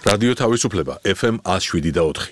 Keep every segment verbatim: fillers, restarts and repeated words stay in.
რადიო თავისუფლება ეფ ემ one oh seven და four.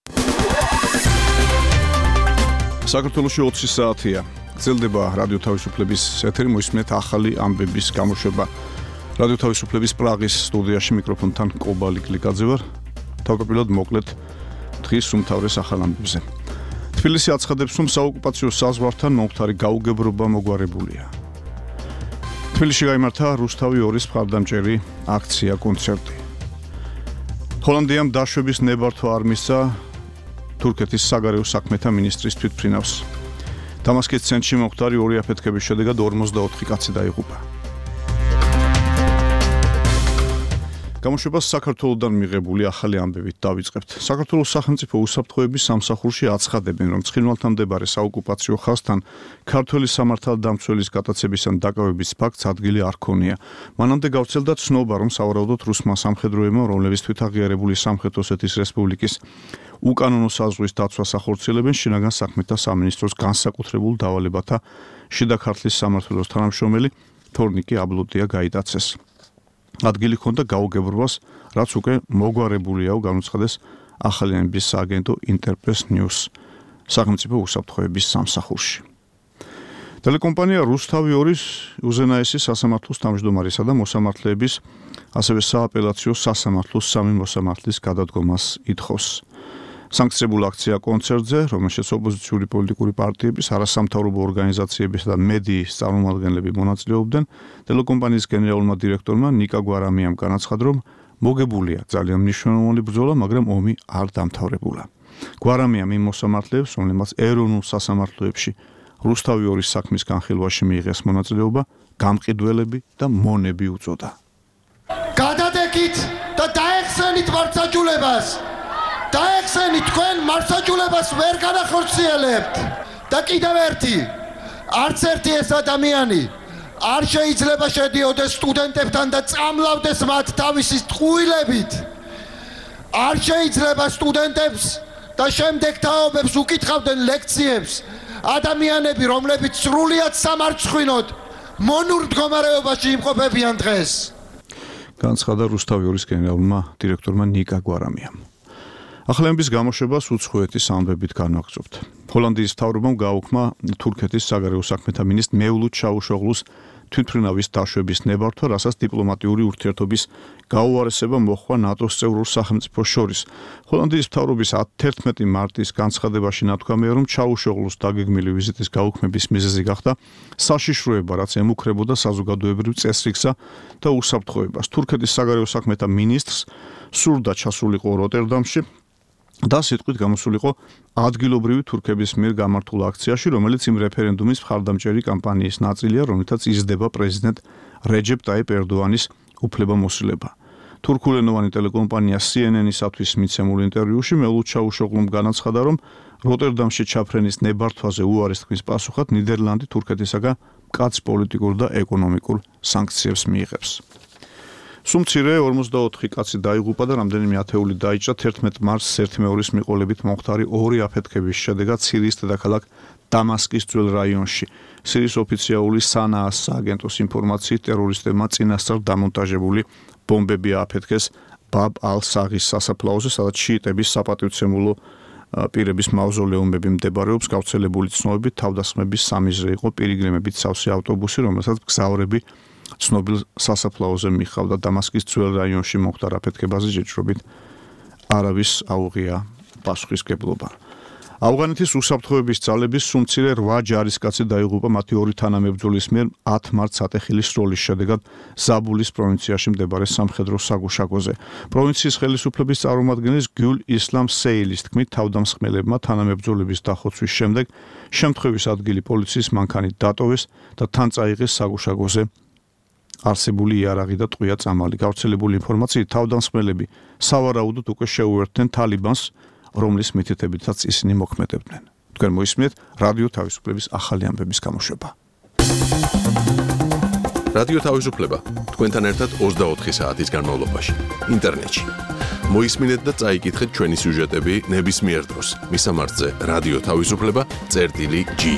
საქართველოში ოცი საათია. გრძელდება რადიო თავისუფლების ეთერი, მოისმენთ ახალი ამბების გამოშვება. რადიო თავისუფლების პრაღის სტუდიაში მიკროფონთან კობალი გლიკაძე ვარ. თავდაპირველად მოკლედ დღის უმთავრეს ახალ ამბებზე. თბილისი აცხადებს, რომ საოკუპაციო საზღვართან მომხდარი გაუგებრობა მოგვარებულია. თბილისში გაიმართა რუსთავი ორის მხარდამჭერი აქცია კონცერტი. ჰოლანდიამ დაშვების ნებართვა არ მისცა თურქეთის საგარეო საქმეთა მინისტრის თვითმფრინავს. დამასკის ცენტრში მომხდარი ორი აფეთქების შედეგად ორმოცდაოთხი კაცი დაიღუპა. გამოშვებას საქართველოსდან მიღებული ახალი ამბებით დავიწყებთ. საქართველოს სახელმწიფო უსაფრთხოების სამსახურში აცხადებენ, რომ ცხინვალთან მდებარე საოკუპაციო ხაზთან ქართველი სამართალდამცველის გატაცების ან დაკავების ფაქტს ადგილი არ ქონია. მანამდე გავრცელდა ცნობა, რომ სავარაუდოდ რუსმა სამხედროებმა, რომლებიც თვითაღიარებული სამხრეთ ოსეთის რესპუბლიკის უკანონო საზღვრის დაცვას ახორციელებენ, შინაგან საქმეთა სამინისტროს განსაკუთრებულ დავალებათა შიდა ქართლის სამმართველოს თანამშრომელი თორნიკე აბლუტია გაიტაცეს. ადგილი ჰქონდა გაუგებრობას, რაც უკვე მოგვარებულია, განუცხადეს ახალი ამბების სააგენტო ინტერპრეს ნიუს სახელმწიფო უსაფრთხოების სამსახურში. ტელეკომპანია რუსთავი ორის უზენაესი სასამართლოს თავმჯდომარისა და მოსამართლეების, ასევე სააპელაციო სასამართლოს სამი მოსამართლის გადადგომას ითხოვს. სანქციებულ აქცია კონცერტზე, რომელშიც ოპოზიციური პოლიტიკური პარტიების, არასამთავრობო ორგანიზაციების და მედიის წარმომადგენლები მონაწილეობდნენ, ტელეკომპანიის გენერალურმა დირექტორმა ნიკა გვარამიამ განაცხადა, რომ მოგებულია ძალიან მნიშვნელოვანი ბრძოლა, მაგრამ ომი არ დამთავრებულა. გვარამიამ იმ მოსამართლეებს, რომლებმაც ეროვნულ სასამართლოებში რუსთავი ორის საქმის განხილვაში მიიღეს მონაწილეობა, გამყიდველები და მონები უწოდა. გადადეკით და დაეხსენით მართლმსაჯულებას. დაეხსენით, თქვენ მართლმსაჯულებას ვერ განახორციელებთ. და კიდევ ერთი, არც ერთი ეს ადამიანი არ შეიძლება შედიოდეს სტუდენტებთან და წამლავდეს მათ თავისი ტყუილებით. არ შეიძლება სტუდენტებს და შემდეგ თაობებს უკითხავდნენ ლექციებს ადამიანები, რომლებიც სრულიად სამარცხვინოდ მონურ მდგომარეობაში იმყოფებიან დღეს. განცხადა რუსთავი ორის გენერალურმა დირექტორმა ნიკა გვარამიამ. ახალების გამოშვებას უცხოეთის ამბებით განვაგრძობთ. ჰოლანდიის მთავრობამ გააუქმა თურქეთის საგარეო საქმეთა მინისტრ მევლութ ჩავუშოღლუს თვითმფრინავის დაშვების ნებართვა, რასაც დიპლომატიური ურთიერთობის გაუარესება მოჰყვა ნატოს წევრ სახელმწიფოს შორის. ჰოლანდიის მთავრობის თერთმეტი მარტის განცხადებაში ნათქვამია, რომ ჩავუშოღლუს დაგეგმილი ვიზიტის გაუქმების მიზეზი გახდა საშიშროება, რაც ემუქრებოდა საზოგადოებრივ წესრიგსა და უსაფრთხოებას. თურქეთის საგარეო საქმეთა მინისტრს სურდა ჩასულიყო როტერდამში და სიტყვით გამოსულიყო ადგილობრივი თურქების მიერ გამართულ აქციაში, რომელიც იმ რეფერენდუმის მხარდამჭერი კამპანიის ნაწილია, რომლითაც იზრდება პრეზიდენტ რეჯეპ ტაიპ ერდოანის უფლებამოსილება. თურქულენოვანი ტელეკომპანია სი ენ ენ-ისათვის მიცემულ ინტერვიუში მევლութ ჩავუშოღლუმ განაცხადა, რომ როტერდამში ჩაფრენის ნებართვაზე უარეს თქმის პასუხად ნიდერლანდი თურქეთისაგან მკაცრ პოლიტიკურ და ეკონომიკურ სანქციებს მიიღებს. სუმცირე ორმოცდაოთხი კაცი დაიღუპა და რამდენიმე ათეული დაიჭრა თერთმეტ მარტს ერთმეორის მიყოლებით მომხდარი ორი აფეთქების შედეგად სირიის დედაქალაქ დამასკის ძველ რაიონში. სირიის ოფიციალური სანაას სააგენტოს ინფორმაციით ტერორისტებმა წინასწარ დამონტაჟებული ბომბები ააფეთქეს ბაბ ალ-საღის სასაფლაოზე, სადაც შიიტების საპატივცემულო პირების მავზოლეუმები მდებარეობს. გავრცელებული ცნობებით თავდასხმების სამიზრე იყო პირიგრემებით სავსე ავტობუსი, რომელსაც მგზავრები ცნობილ სასაფლაოზე მიხავდა. დამასკის ძველ რაიონში მომხდარ აფეთქებაზე ჯერჯერობით არავის აუღია პასუხისმგებლობა. ავღანეთის უსაფრთხოების ძალების სუმცირე რვა ჯარისკაცი დაიღუპა მათი ორი თანამებრძოლის მიერ ათ მარტს ატეხილი სროლის შედეგად ზაბულის პროვინციაში მდებარე სამხედრო საგუშაგოზე. პროვინციის ხელისუფლების წარმომადგენლის გიულ ისლამ სეილის თქმით, თავდამსხმელებმა თანამებრძოლების დახოცვის შემდეგ შემთხვევის ადგილი პოლიციის მანქანით დატოვეს და თან წაიღეს საგუშაგოზე არსებული იარაღი და ტყვია წამალი. გავრცელებული ინფორმაციით თავდამსხმელები სავარაუდოდ უკვე შეუერთდნენ თალიბანს, რომლის მითითებითაც ისინი მოქმედებდნენ. თქვენ მოისმინეთ რადიო თავისუფლების ახალი ამბების გამოშვება. რადიო თავისუფლება თქვენთან ერთად ოცდაოთხი საათის განმავლობაში ინტერნეტში. მოისმინეთ და წაიკითხეთ ჩვენი სიუჟეტები ნებისმიერ დროს. მისამართზე რადიო თავისუფლება წერტილი ჯი.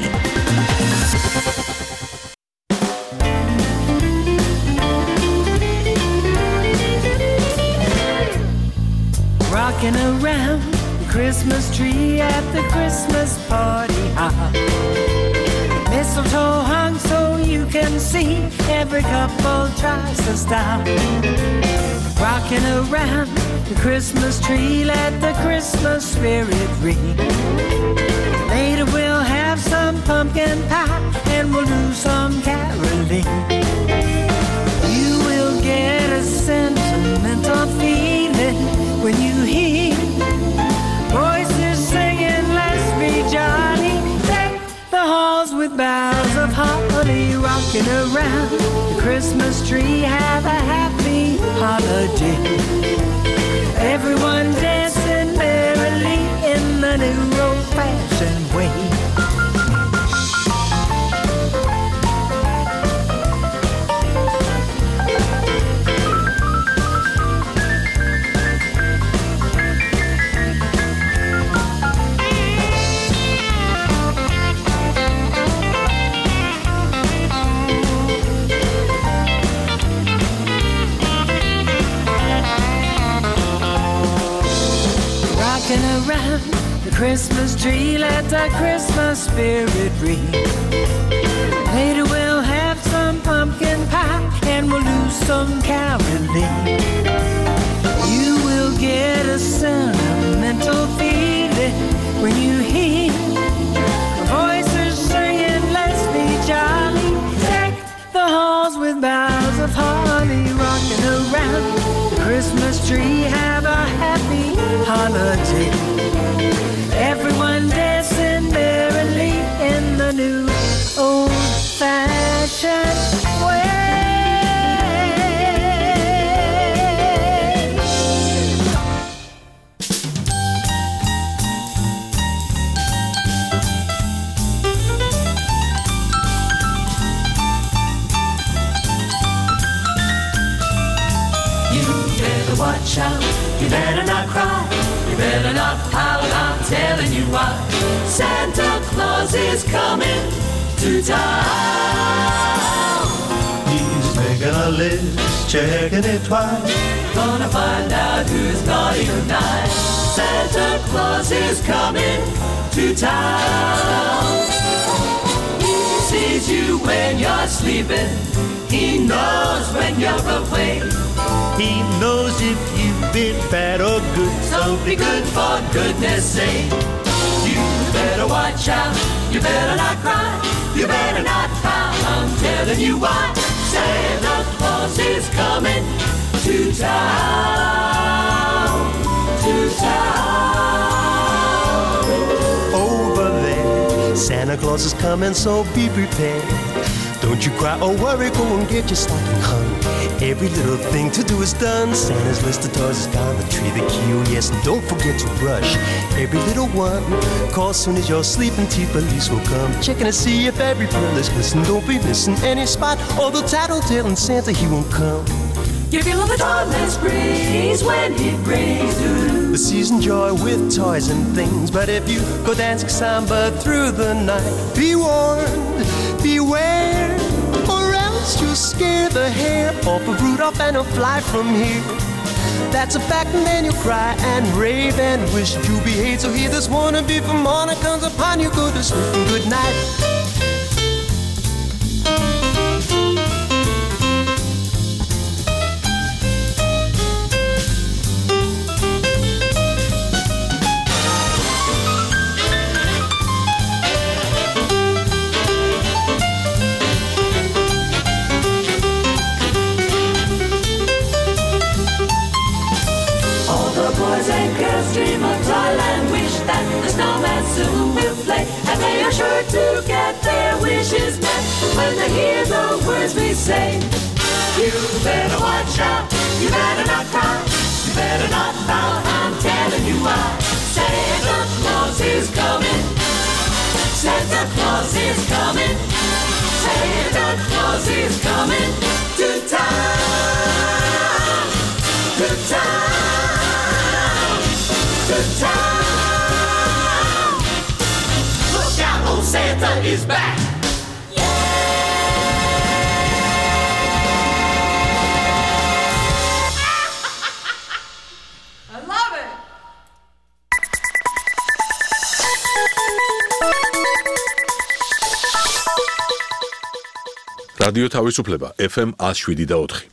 Rocking around the Christmas tree at the Christmas party hop. Mistletoe hung so you can see, every couple tries to stop. Rocking around the Christmas tree, let the Christmas spirit ring. Later we'll have some pumpkin pie and we'll do some caroling. You will get a sentimental feeling when you hear voices singing, let's be jolly. Deck the halls with boughs of holly. Rocking around the Christmas tree, have a happy holiday. Everyone dancing merrily in the new old-fashioned way. Around the Christmas tree, let the Christmas spirit ring. Later we'll have some pumpkin pie and we'll do some caroling. You will get a sentimental feeling when you hear voices singing, let's be jolly. Deck the halls with boughs of holly. Rocking around the Christmas tree, have a happy holiday. Everyone dancing merrily in the new old-fashioned way. You better watch out, you better not cry, you better not pout, I'm telling you why. Santa Claus is coming to town. He's making a list, checking it twice. Gonna find out who's naughty or nice. Santa Claus is coming to town. He sees you when you're sleeping. He knows when you're awake. He knows if you've been bad or good. So be good for goodness sake. You better watch out, you better not cry, you better not pout, I'm telling you why. Santa Claus is coming to town, to town. Over there, Santa Claus is coming, so be prepared. Don't you cry or worry, go and get your stocking hung. Every little thing to do is done. Santa's list of toys is gone, the tree, the key, oh yes, and don't forget to brush every little one. Call soon as you're sleeping, T police will come, checking to see if every pearl is glistening. Don't be missing any spot, or they'll tattletale and Santa, he won't come. You feel the dawnless breeze when he brings you the season joy with toys and things. But if you go dancing samba through the night, be warned, beware, or else you'll scare the hair off of Rudolph and he'll fly from here. That's a fact, and then you'll cry and rave and wish to behave. So hear this warning before morning comes upon you. Go to sleep and good night. Dream of toyland, wish that the snowman soon will play, and they are sure to get their wishes met when they hear the words we say. You better watch out, you better not cry, you better not pout, I'm telling you why. Santa Claus is coming, Santa Claus is coming, Santa Claus is coming to town, to town. Good time. Look out, old Santa is back. Yeah! I love it. რადიო თავისუფლება F M one oh seven და four.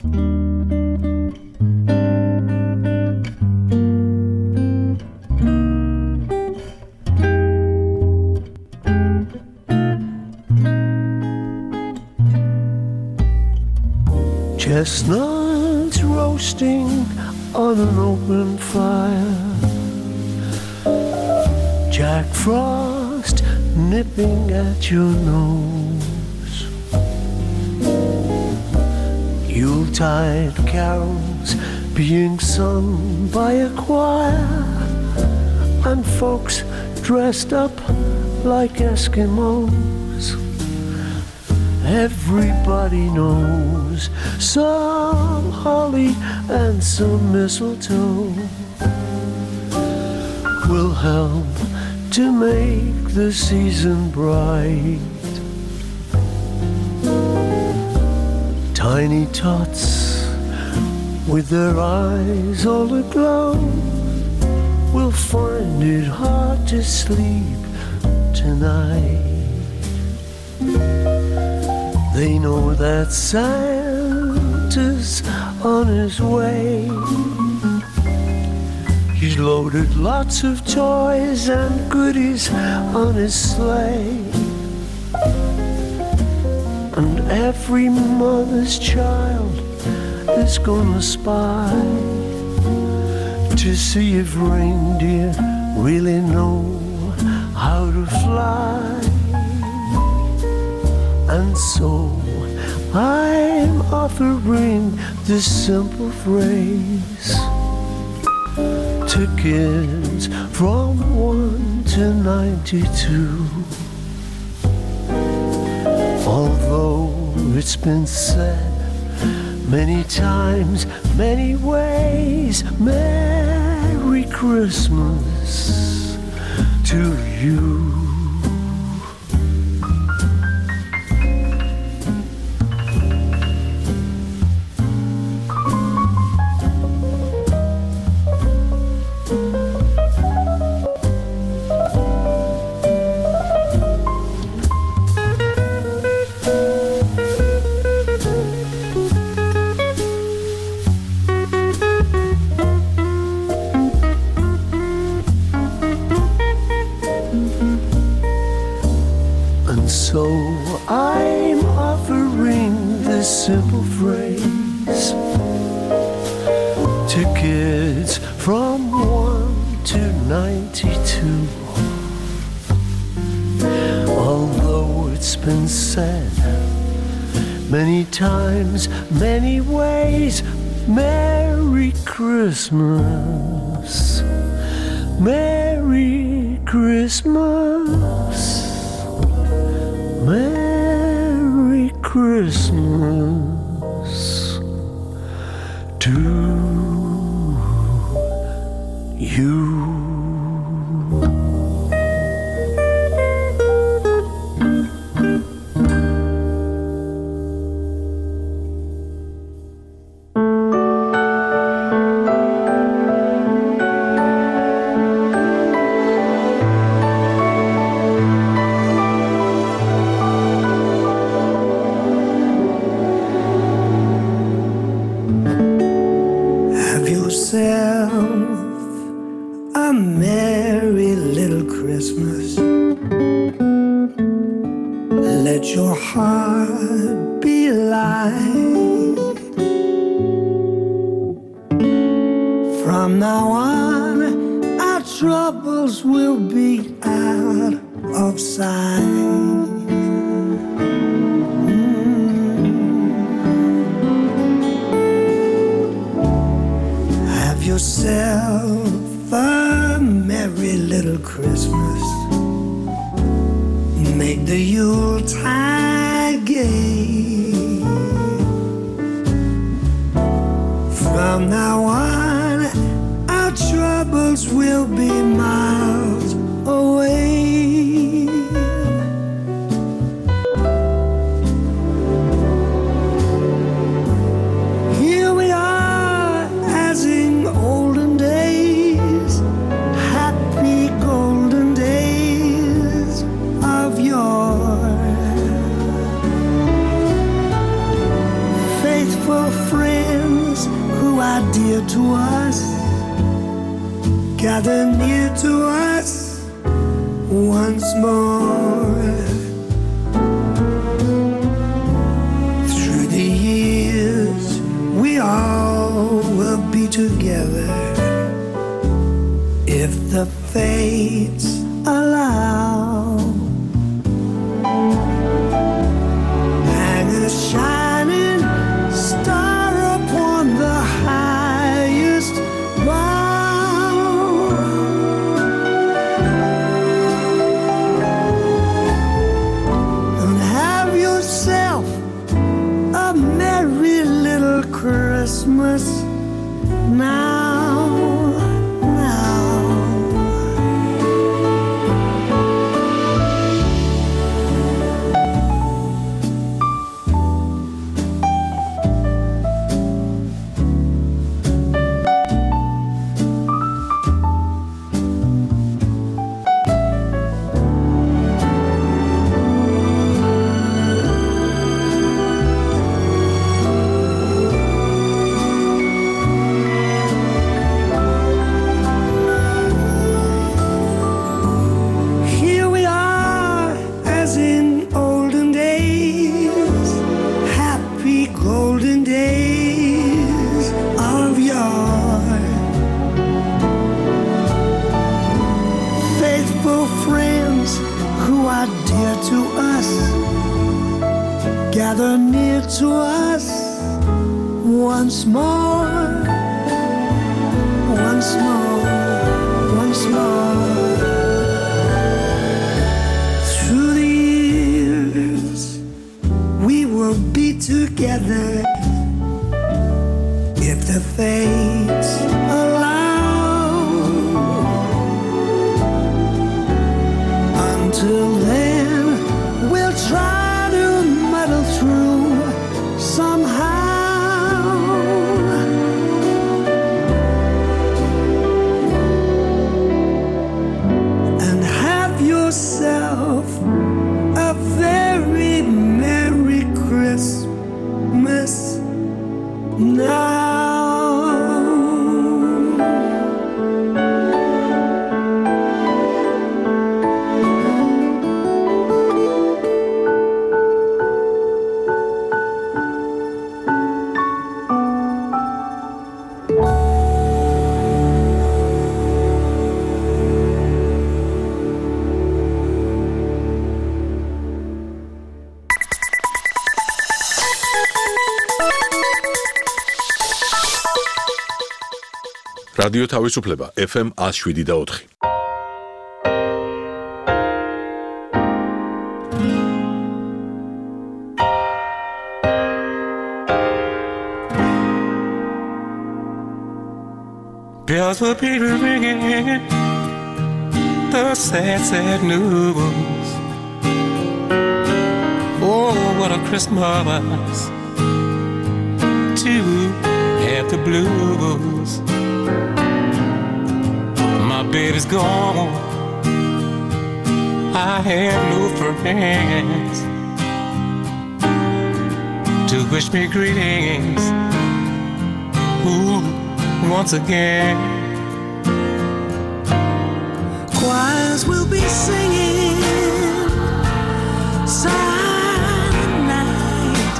Chestnuts roasting on an open fire, Jack Frost nipping at your nose, Yuletide carols being sung by a choir, and folks dressed up like Eskimos. Everybody knows some holly and some mistletoe will help to make the season bright. Tiny tots with their eyes all aglow will find it hard to sleep tonight. They know that Santa's on his way. He's loaded lots of toys and goodies on his sleigh. And every mother's child is gonna spy to see if reindeer really know how to fly. And so I'm offering this simple phrase to kids from one to ninety-two. Although it's been said many times, many ways, Merry Christmas to you. So I'm offering this simple phrase to kids from one to ninety-two. Although it's been said many times, many ways, Merry Christmas, Merry Christmas, Merry Christmas to you. dear to us, gather near to us once more. Through the years, we all will be together if the fates allow. Hang a shining star upon the highest bough, and have yourself a merry little Christmas now. Gather near to us once more, once more, once more. Through the years, we will be together if the fates allow. Until then, we'll try through somehow, and have yourself a very Merry Christmas now. რადიო თავისუფლება ეფ ემ one oh seven და four. Bells will be ringing, the sad, sad news. Oh, what a Christmas to have the blues. My baby's gone, I have no friends to wish me greetings. Ooh, once again. Choirs will be singing silent night,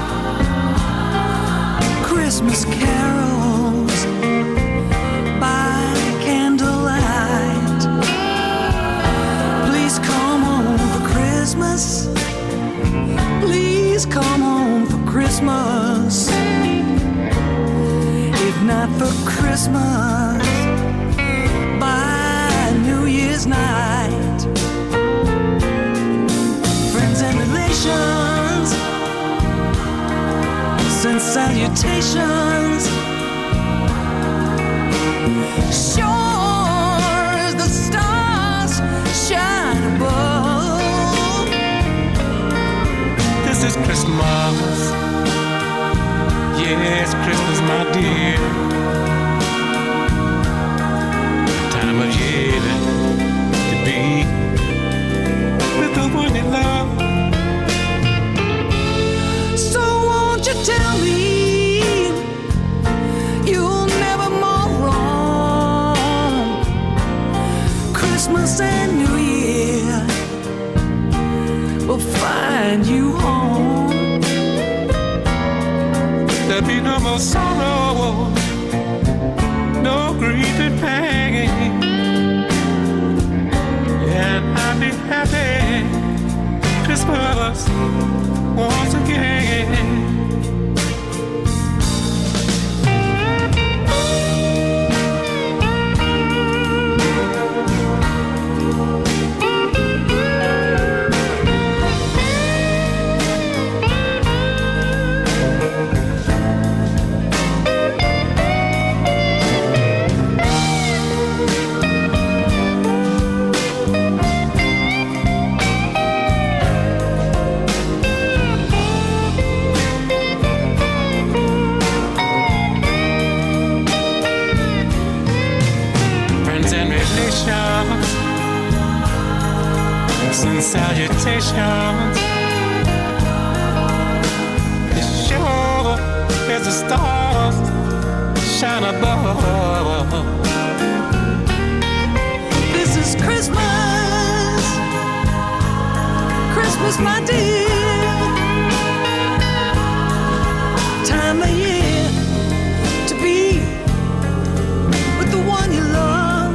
Christmas carols by candlelight. Please come home for Christmas, please come home for Christmas. If not for Christmas, by New Year's night. Friends and relations send salutations. Sure as the stars shine above, this is Christmas. Yes, Christmas, my dear. Time of year to be with the one you love. So won't you tell me you'll never more There'll be no more sorrow, no grief and pain. And I'll be happy Christmas once again. And salutations. It's sure as the stars shine above. This is Christmas, Christmas, my dear. Time of year to be with the one you love.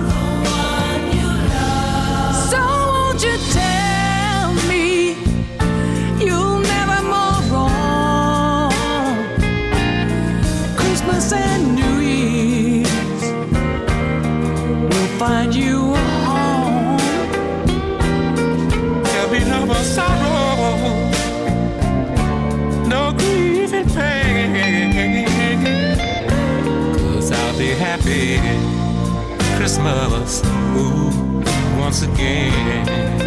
You tell me you'll never more wrong. Christmas and New Year's will find you home. There'll be no more sorrow, no grief and pain. 'Cause I'll be happy Christmas, ooh, once again.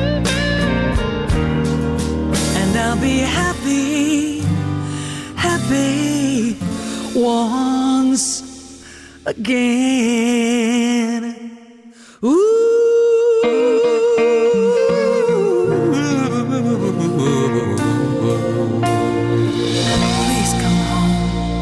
I'll be happy, happy once again. Ooh. Please come home.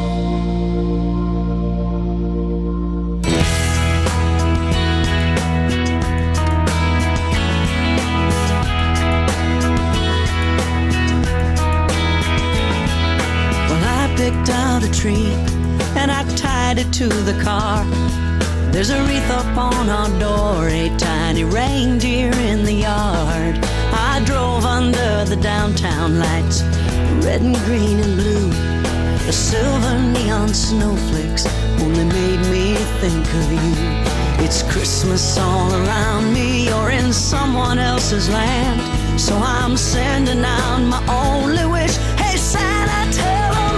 Picked out a tree and I tied it to the car. There's a wreath up on our door, a tiny reindeer in the yard. I drove under the downtown lights, red and green and blue. The silver neon snowflakes only made me think of you. It's Christmas all around me, you're in someone else's land. So I'm sending out my only wish. Hey Santa, tell them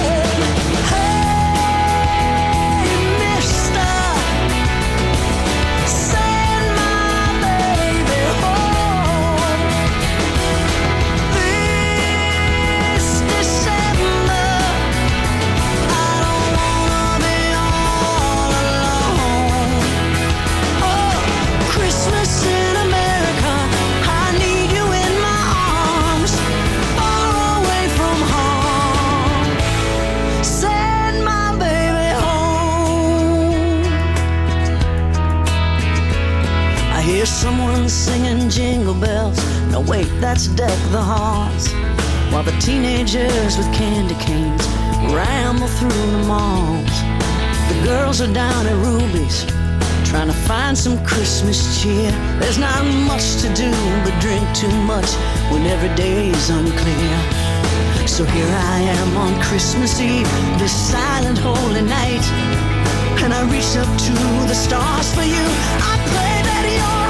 someone singing jingle bells. No wait, that's Deck the Halls. While the teenagers with candy canes ramble through the malls. The girls are down at Ruby's trying to find some Christmas cheer. There's not much to do but drink too much when every day's unclear. So here I am on Christmas Eve, this silent holy night, and I reach up to the stars for you. I pray that you're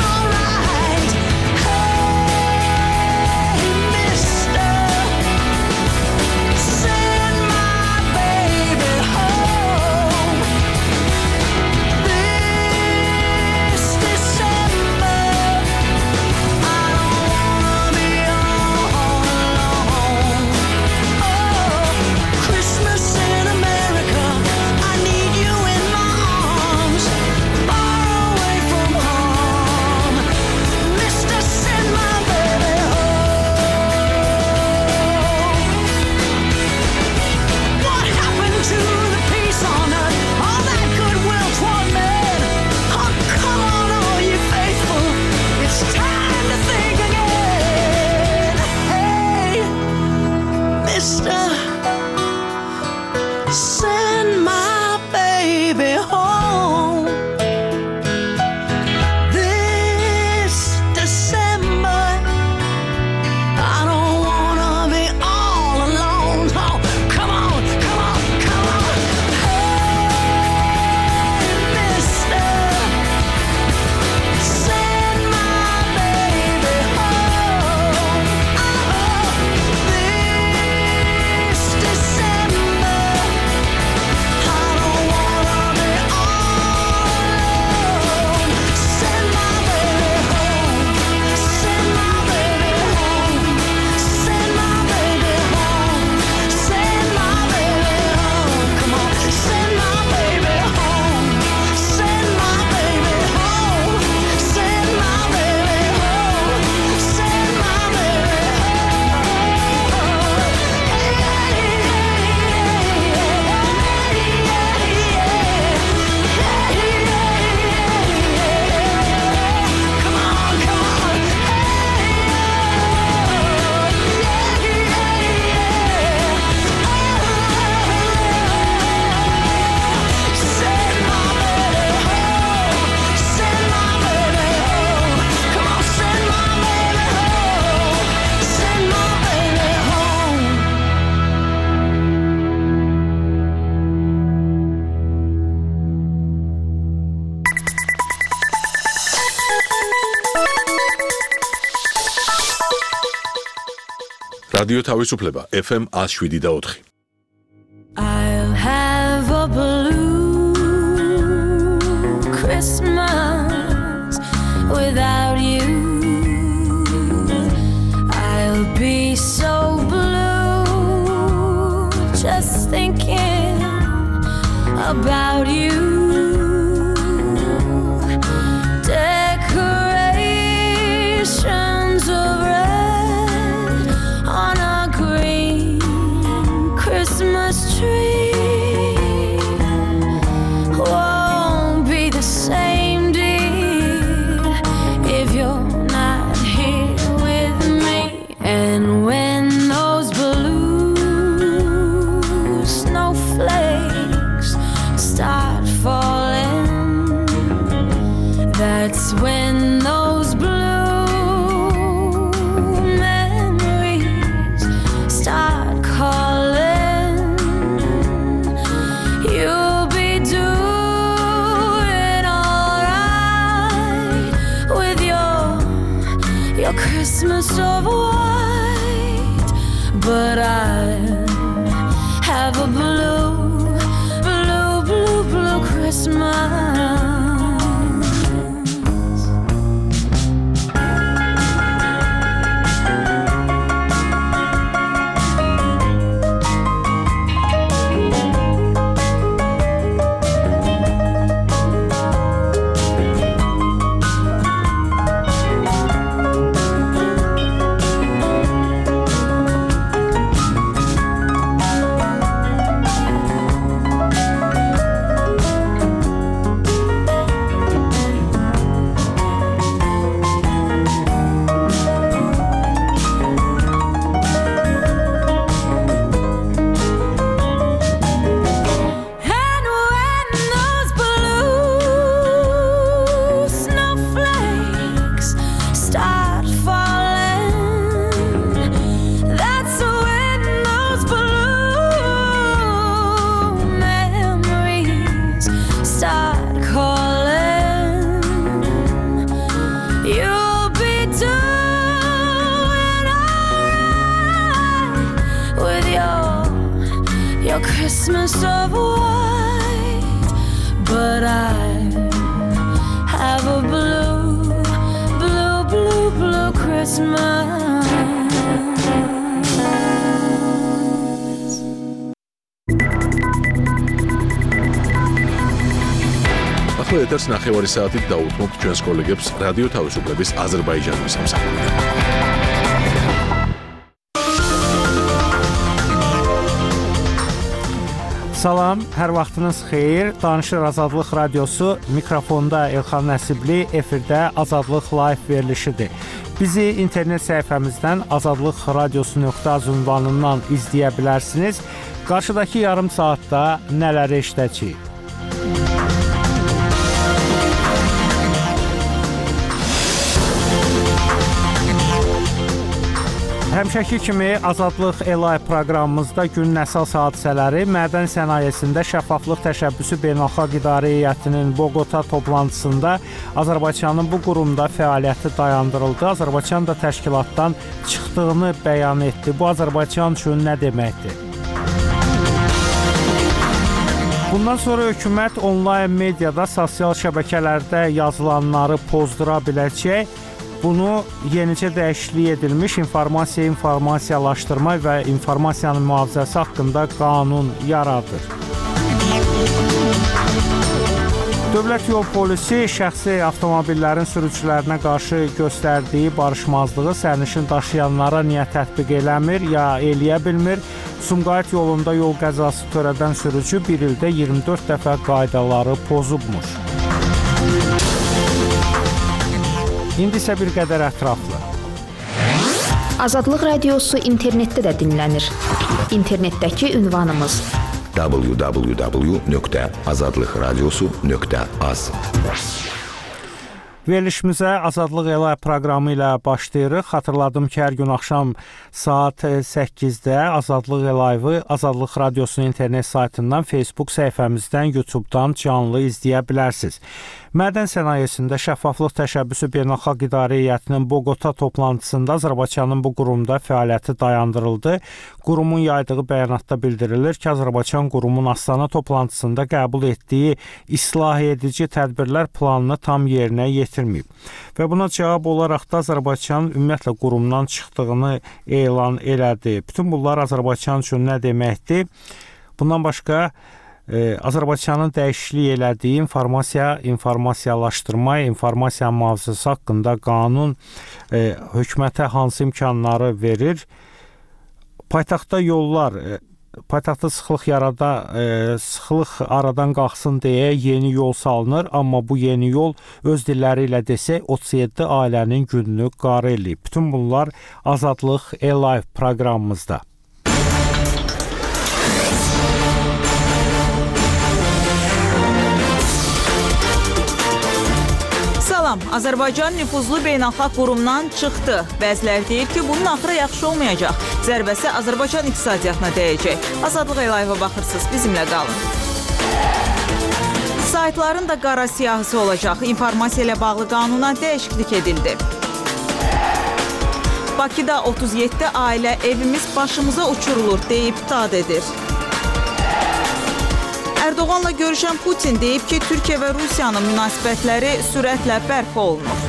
რადიო თავისუფლება F M one oh seven და four. I'll have a blue Christmas without you. I'll be so blue just thinking about you. Decorations of red on a green Christmas tree won't be the same, dear, if you're not here with me. And when those blue snowflakes start falling, that's when those blue memories start calling. You'll be doing alright with your your Christmas of white, but I have a blue, blue, blue, blue Christmas. And when those blue snowflakes start falling, that's when those blue memories start calling. You'll be doing alright with your your Christmas of white, but I have a blue, blue, blue, blue Christmas. ახლა ეთერს ნახევარი საათით დაუთმობთ ჩვენს კოლეგებს რადიო თავისუფლების აზერბაიჯანის სამსახურიდან. Salam, hər vaxtınız xeyir. Danışır Azadlıq Radiosu, mikrofonda Elxan Nəsibli, efirdə Azadlıq Live verilişidir. Bizi internet səhifəmizdən azadlıq radiosu nöqtə az ünvanından izləyə bilərsiniz. Qarşıdakı yarım saatda nələri eşidəcəyik? Həmişəki kimi Azadlıq Elay proqramımızda günün əsas hadisələri, mədən sənayesində şəffaflıq təşəbbüsü beynəlxalq idarə heyətinin Bogota toplantısında Azərbaycanın bu qurumda fəaliyyəti dayandırıldı. Azərbaycan da təşkilatdan çıxdığını bəyan etdi. Bu Azərbaycan üçün nə deməkdir? Bundan sonra hökumət onlayn mediada, sosial şəbəkələrdə yazılanları pozdura biləcək. Bunu yenicə dəyişiklik edilmiş informasiya, informasiyalaşdırma və informasiyanın mühafizəsi haqqında qanun yaradır. Dövlət yol polisi şəxsi avtomobillərin sürücülərinə qarşı göstərdiyi barışmazlığı sərnişin daşıyanlara niyə tətbiq eləmir, ya eləyə bilmir? Sumqayıt yolunda yol qəzası törədən sürücü bir ildə iyirmi dörd dəfə qaydaları pozubmuş. İndi isə bir qədər ətraflı. Azadlıq Radiosu internetdə də dinlənir. İnternetdəki ünvanımız w w w nöqtə azadlıq radiosu nöqtə az. Verilişimizə Azadlıq Elay proqramı ilə başlayırıq. Xatırladım ki, hər gün axşam saat səkkizdə Azadlıq Elayı Azadlıq Radiosunun internet saytından, Facebook səhifəmizdən, YouTube'dan canlı izləyə bilərsiniz. Mədən sənayesində şəffaflıq təşəbbüsü beynəlxalq idarə heyətinin Bogota toplantısında Azərbaycanın bu qurumda fəaliyyəti dayandırıldı. Qurumun yaydığı bəyanatda bildirilir ki, Azərbaycan qurumun Astana toplantısında qəbul etdiyi islah edici tədbirlər planını tam yerinə yetirməyib. Və buna cavab olaraq da Azərbaycan ümumiyyətlə qurumdan çıxdığını elan elədi. Bütün bunlar Azərbaycan üçün nə deməkdir? Bundan başqa Azərbaycanın dəyişiklik elədiyi informasiya, informasiyalaşdırma, informasiya mühafizəsi haqqında qanun e, hökumətə hansı imkanları verir? Paytaxtda yollar, e, paytaxtda sıxlıq yarada, e, sıxlıq aradan qalxsın deyə yeni yol salınır, amma bu yeni yol öz dilləri ilə desək otuz yeddi ailənin gününü qarı eləyib. Bütün bunlar Azadlıq E-Live proqramımızda. Azərbaycan nüfuzlu beynəlxalq qurumdan çıxdı. Bəziləri deyir ki, bunun axırı yaxşı olmayacaq. Zərbəsi Azərbaycan iqtisadiyyatına dəyəcək. Azadlıq Elayeva baxırsınız, bizimlə qalın. Saytların da qara siyahısı olacaq. İnformasiya ilə bağlı qanuna dəyişiklik edildi. Bakıda otuz yeddi ailə evimiz başımıza uçurulur deyib dad edir. Erdoğanla görüşən Putin deyib ki, Türkiyə və Rusiyanın münasibətləri sürətlə bərpa olunur.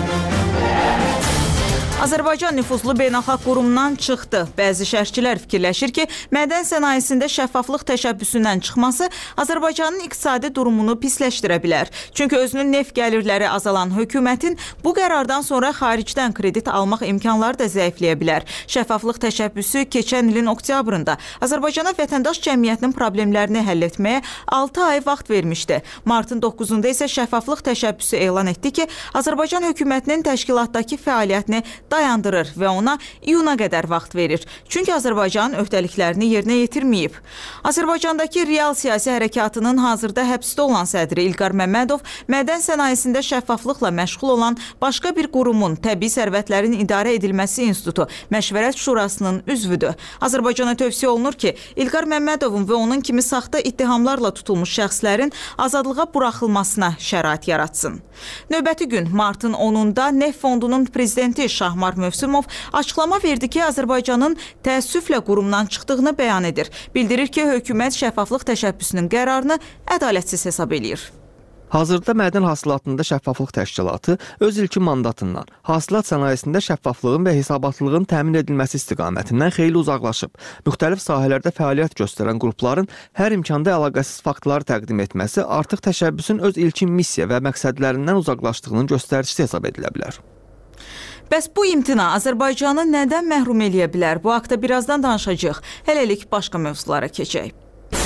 Azərbaycan nüfuzlu beynəlxalq qurumundan çıxdı. Bəzi şərhçilər fikirləşir ki, mədən sənayesində şəffaflıq təşəbbüsündən çıxması Azərbaycanın iqtisadi durumunu pisləşdirə bilər. Çünki özünün neft gəlirləri azalan hökumətin bu qərardan sonra xaricdən kredit almaq imkanları da zəifləyə bilər. Şəffaflıq təşəbbüsü keçən ilin oktyabrında Azərbaycana vətəndaş cəmiyyətinin problemlərini həll etməyə altı ay vaxt vermişdi. Martın doqquzunda isə şəffaflıq təşəbbüsü elan etdi ki, Azərbaycan hökumətinin təşkilatdakı fəaliyyətini dayandırır və ona iyuna qədər vaxt verir. Çünki Azərbaycan öhdəliklərini yerinə yetirməyib. Azərbaycandakı real siyasi hərəkatının hazırda həbsdə olan sədri İlqar Məmmədov mədən sənayesində şəffaflıqla məşğul olan başqa bir qurumun Təbii Sərvətlərin İdarə Edilməsi İnstitutu Məşvərət Şurasının üzvüdür. Azərbaycana tövsiyə olunur ki, İlqar Məmmədovun və onun kimi saxta ittihamlarla tutulmuş şəxslərin azadlığa buraxılmasına şərait yaratsın. Növbəti gün martın onunda Neft Fondunun prezidenti Şahmar Mövsümov açıqlama verdi ki, Azərbaycanın təəssüflə qurumdan çıxdığını bəyan edir. Bildirir ki, hökumət şəffaflıq təşəbbüsünün qərarını ədalətsiz hesab edir. Hazırda mədən hasilatında şəffaflıq təşkilatı öz ilkin mandatından, hasilat sənayesində şəffaflığın və hesabatlığın təmin edilməsi istiqamətindən xeyli uzaqlaşıb. Müxtəlif sahələrdə fəaliyyət göstərən qrupların hər imkanda əlaqəsiz faktları təqdim etməsi artıq təşəbbüsün öz ilkin missiya və məqsədlərindən uzaqlaşdığının göstəricisi hesab edilə bilər. Bəs bu imtina Azərbaycanı nədən məhrum eləyə bilər? Bu haqda birazdan danışacağıq. Hələlik başqa mövzulara keçək.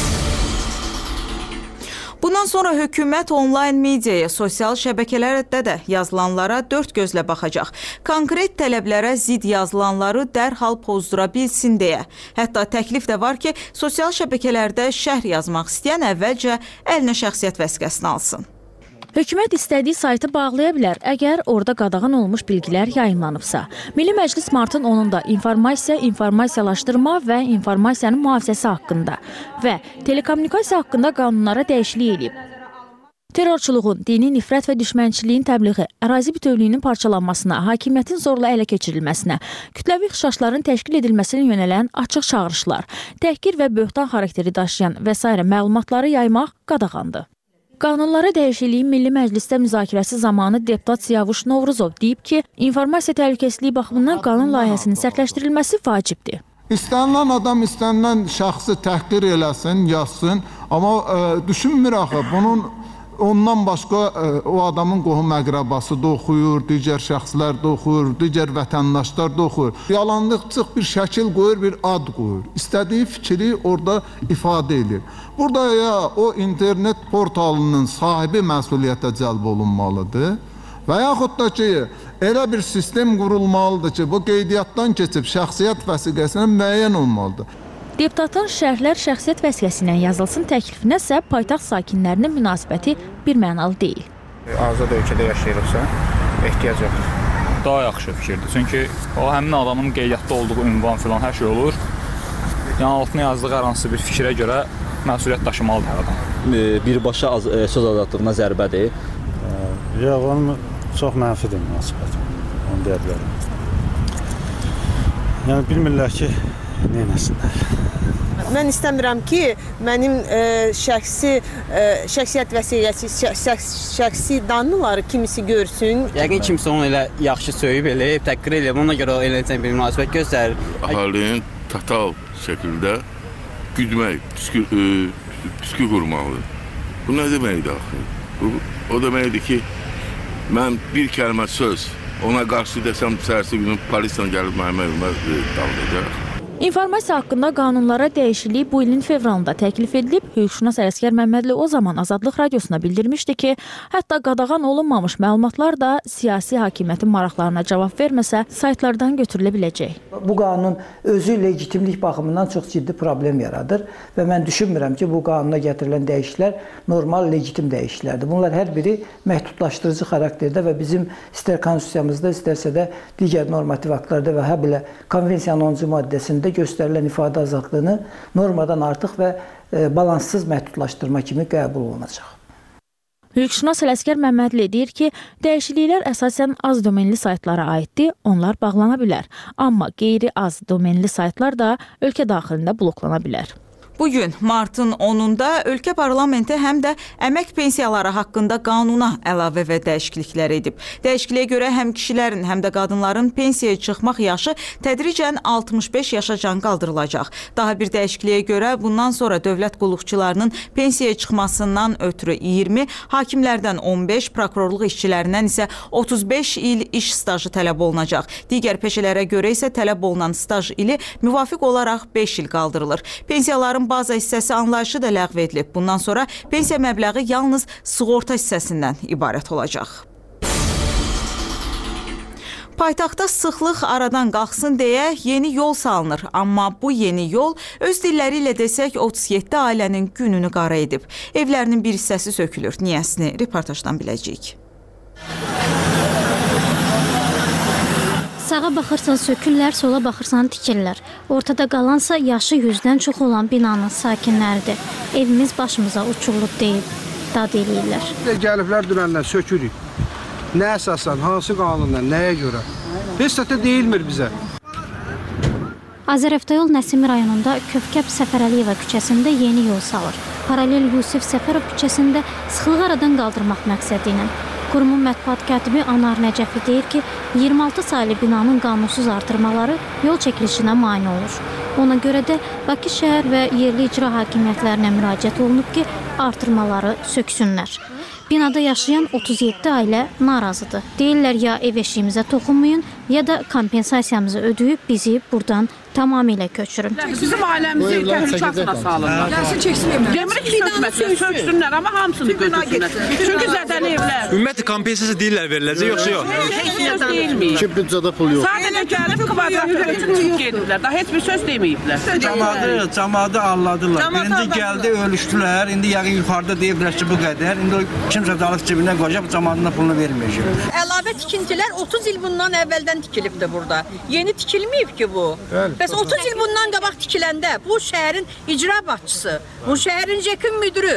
Bundan sonra hökumət onlayn mediaya, sosial şəbəkələrdə də yazılanlara dörd gözlə baxacaq. Konkret tələblərə zid yazılanları dərhal pozdura bilsin deyə. Hətta təklif də var ki, sosial şəbəkələrdə şərh yazmaq istəyən əvvəlcə əlinə şəxsiyyət vəsiqəsini alsın. Hökumət istədiyi saytı bağlaya bilər, əgər orada qadağan olmuş bilgilər yayımlanıbsa. Milli Məclis martın onunda informasiya, informasiyalaşdırma və informasiyanın mühafizəsi haqqında və telekommunikasiya haqqında qanunlara dəyişiklik edib. Terrorçuluğun, dini nifrət və düşmənçiliyin təbliği, ərazi bütövlüyünün parçalanmasına, hakimiyyətin zorla ələ keçirilməsinə, kütləvi ixşaşların təşkil edilməsinə yönələn açıq çağırışlar, təhqir və böhtan xarakteri daşıyan və s. məlumatları yaymaq qadağandır. Qanunlara dəyişikliyin Milli Məclisdə müzakirəsi zamanı deputat Siyavuş Novruzov deyib ki, informasiya təhlükəsizliyi baxımından qanun layihəsinin sərtləşdirilməsi vacibdir. İstənilən adam istənilən şəxsi təhqir eləsin, yazsın, amma e, düşünmür axı, bunun ondan başqa e, o adamın qohum əqrəbası da oxuyur, digər şəxslər də oxuyur, digər vətəndaşlar da oxuyur. Yalanlıqçıq bir şəkil qoyur, bir ad qoyur. İstədiyi fikri orada ifadə edir. Burada ya o internet portalının sahibi məsuliyyətə cəlb olunmalıdır və yaxud da ki, elə bir sistem qurulmalıdır ki, bu qeydiyyatdan keçib şəxsiyyət vəsiqəsinə müəyyən olmalıdır. Deputatın şərhlər şəxsiyyət vəsiqəsi ilə yazılsın təklifinə isə paytaxt sakinlərinin münasibəti bir mənalı deyil. Azad ölkədə yaşayırıqsa, ehtiyac yoxdur. Daha yaxşı fikirdir, çünki o həmin adamın qeydiyyatda olduğu ünvan filan hər şey olur. Yəni altına yazdığı hər hansı bir fikrə görə məsuliyyət daşımalıdır hər adam. Birbaşa söz azadlığına zərbədir. Yox, onun çox mənfidir münasibət. Onu deyə bilərəm. Yəni bilmirlər ki, nə etsinlər. Mən istəmirəm ki, mənim e, şəxsi e, şəxsiyyət vəsiqəsi, şəxs, şəxsi danlıları kimisi görsün. Yəqin kimsə onu elə yaxşı söyüb eləyib, təhqir eləyib, ona görə eləcək bir münasibət göstərir. Əhalinin total şəkildə güdmək, püskü, e, püskü qurmalıdır. Bu nə deməkdir axı? Bu, o deməkdir ki, mən bir kəlmə söz ona qarşı desəm, səhərsi günü polislə gəlib mənim evimə dalacaq. İnformasiya haqqında qanunlara dəyişiklik bu ilin fevralında təklif edilib. Hüquqşünas Ələsgər Məmmədli o zaman Azadlıq Radiosuna bildirmişdi ki, hətta qadağan olunmamış məlumatlar da siyasi hakimiyyətin maraqlarına cavab verməsə, saytlardan götürülə biləcək. Bu qanun özü legitimlik baxımından çox ciddi problem yaradır və mən düşünmürəm ki, bu qanuna gətirilən dəyişikliklər normal, legitim dəyişikliklərdir. Bunlar hər biri məhdudlaşdırıcı xarakterdə və bizim istər konstitusiyamızda, istərsə də digər normativ aktlarda və hə belə konvensiyanın onuncu maddəsində göstərilən ifadə azadlığını normadan artıq və e, balanssız məhdudlaşdırma kimi qəbul olunacaq. Hüquqşünas Ələsgər Məmmədli deyir ki, dəyişikliklər əsasən az domenli saytlara aiddir, onlar bağlana bilər. Amma qeyri az domenli saytlar da ölkə daxilində bloklana bilər. Bugün martın onunda ölkə parlamenti həm də əmək pensiyaları haqqında qanuna əlavə və dəyişikliklər edib. Dəyişikliyə görə həm kişilərin, həm də qadınların pensiyaya çıxmaq yaşı tədricən altmış beş yaşacan qaldırılacaq. Daha bir dəyişikliyə görə bundan sonra dövlət qulluqçularının pensiyaya çıxmasından ötürü iyirmi, hakimlərdən on beş, prokurorluq işçilərindən isə otuz beş il iş stajı tələb olunacaq. Digər peşələrə görə isə tələb olunan staj ili müvafiq olaraq beş il qaldırılır. Pensiyaların baza hissəsi anlayışı da ləğv edilib. Bundan sonra pensiya məbləği yalnız sığorta hissəsindən ibarət olacaq. Paytaxtda sıxlıq aradan qalxsın deyə yeni yol salınır. Amma bu yeni yol öz dilləri ilə desək otuz yeddi ailənin gününü qara edib. Evlərinin bir hissəsi sökülür. Niyəsini reportajdan biləcəyik. Sağa baxırsan sökürlər, sola baxırsan tikirlər. Ortada qalansa yaşı yüzdən çox olan binanın sakinləridir. Evimiz başımıza uçurulub deyib, dad eləyirlər. Gəliblər dünəndən sökürük. Nə əsasən, hansı qanundan, nəyə görə? Heç də deyilmir bizə. Azərəftayol Nəsimi rayonunda Kövkəb Səfərəliyeva küçəsində yeni yol salır. Paralel Yusif Səfərov küçəsində sıxlığı aradan qaldırmaq məqsədi ilə. Qurumun mətbuat katibi Anar Nəcəfi deyir ki, iyirmi altı saylı binanın qanunsuz artırmaları yol çəkilişinə mane olur. Ona görə də Bakı şəhər və yerli icra hakimiyyətlərinə müraciət olunub ki, artırmaları söksünlər. Binada yaşayan otuz yeddi ailə narazıdır. Deyirlər ya ev eşiyimizə toxunmayın, ya da kompensasiyamızı ödəyib bizi buradan tamamilə köçürün. Bizim ailəmizi təhlükə altına salırlar. Gəlsin çəksin evlər. Demirik ki, sökməsinlər, söksünlər, amma hamısını götürsünlər. Çünki zədəli evlər. Ümumiyyətlə kompensasiya deyirlər veriləcək, yoxsa yox? Heç söz deyilməyib. Ki, büdcədə pul yox. Sadəcə gəlib kvadratı üçün çıxıb gediblər. Daha heç bir söz deməyiblər. Camaatı, camaatı anladılar. İndi gəldi, ölüşdülər. İndi yəqin yuxarıda deyiblər ki, bu qədər. İndi kimsə dalıb cibinə qoyacaq, camaatına pulunu verməyəcək. Əlavə tikintilər otuz il bundan əvvəldən tikilibdir burada. Yeni tikilməyib ki bu. Bəs otuz il bundan qabaq tikiləndə bu şəhərin icra başçısı, bu şəhərin jekin müdürü,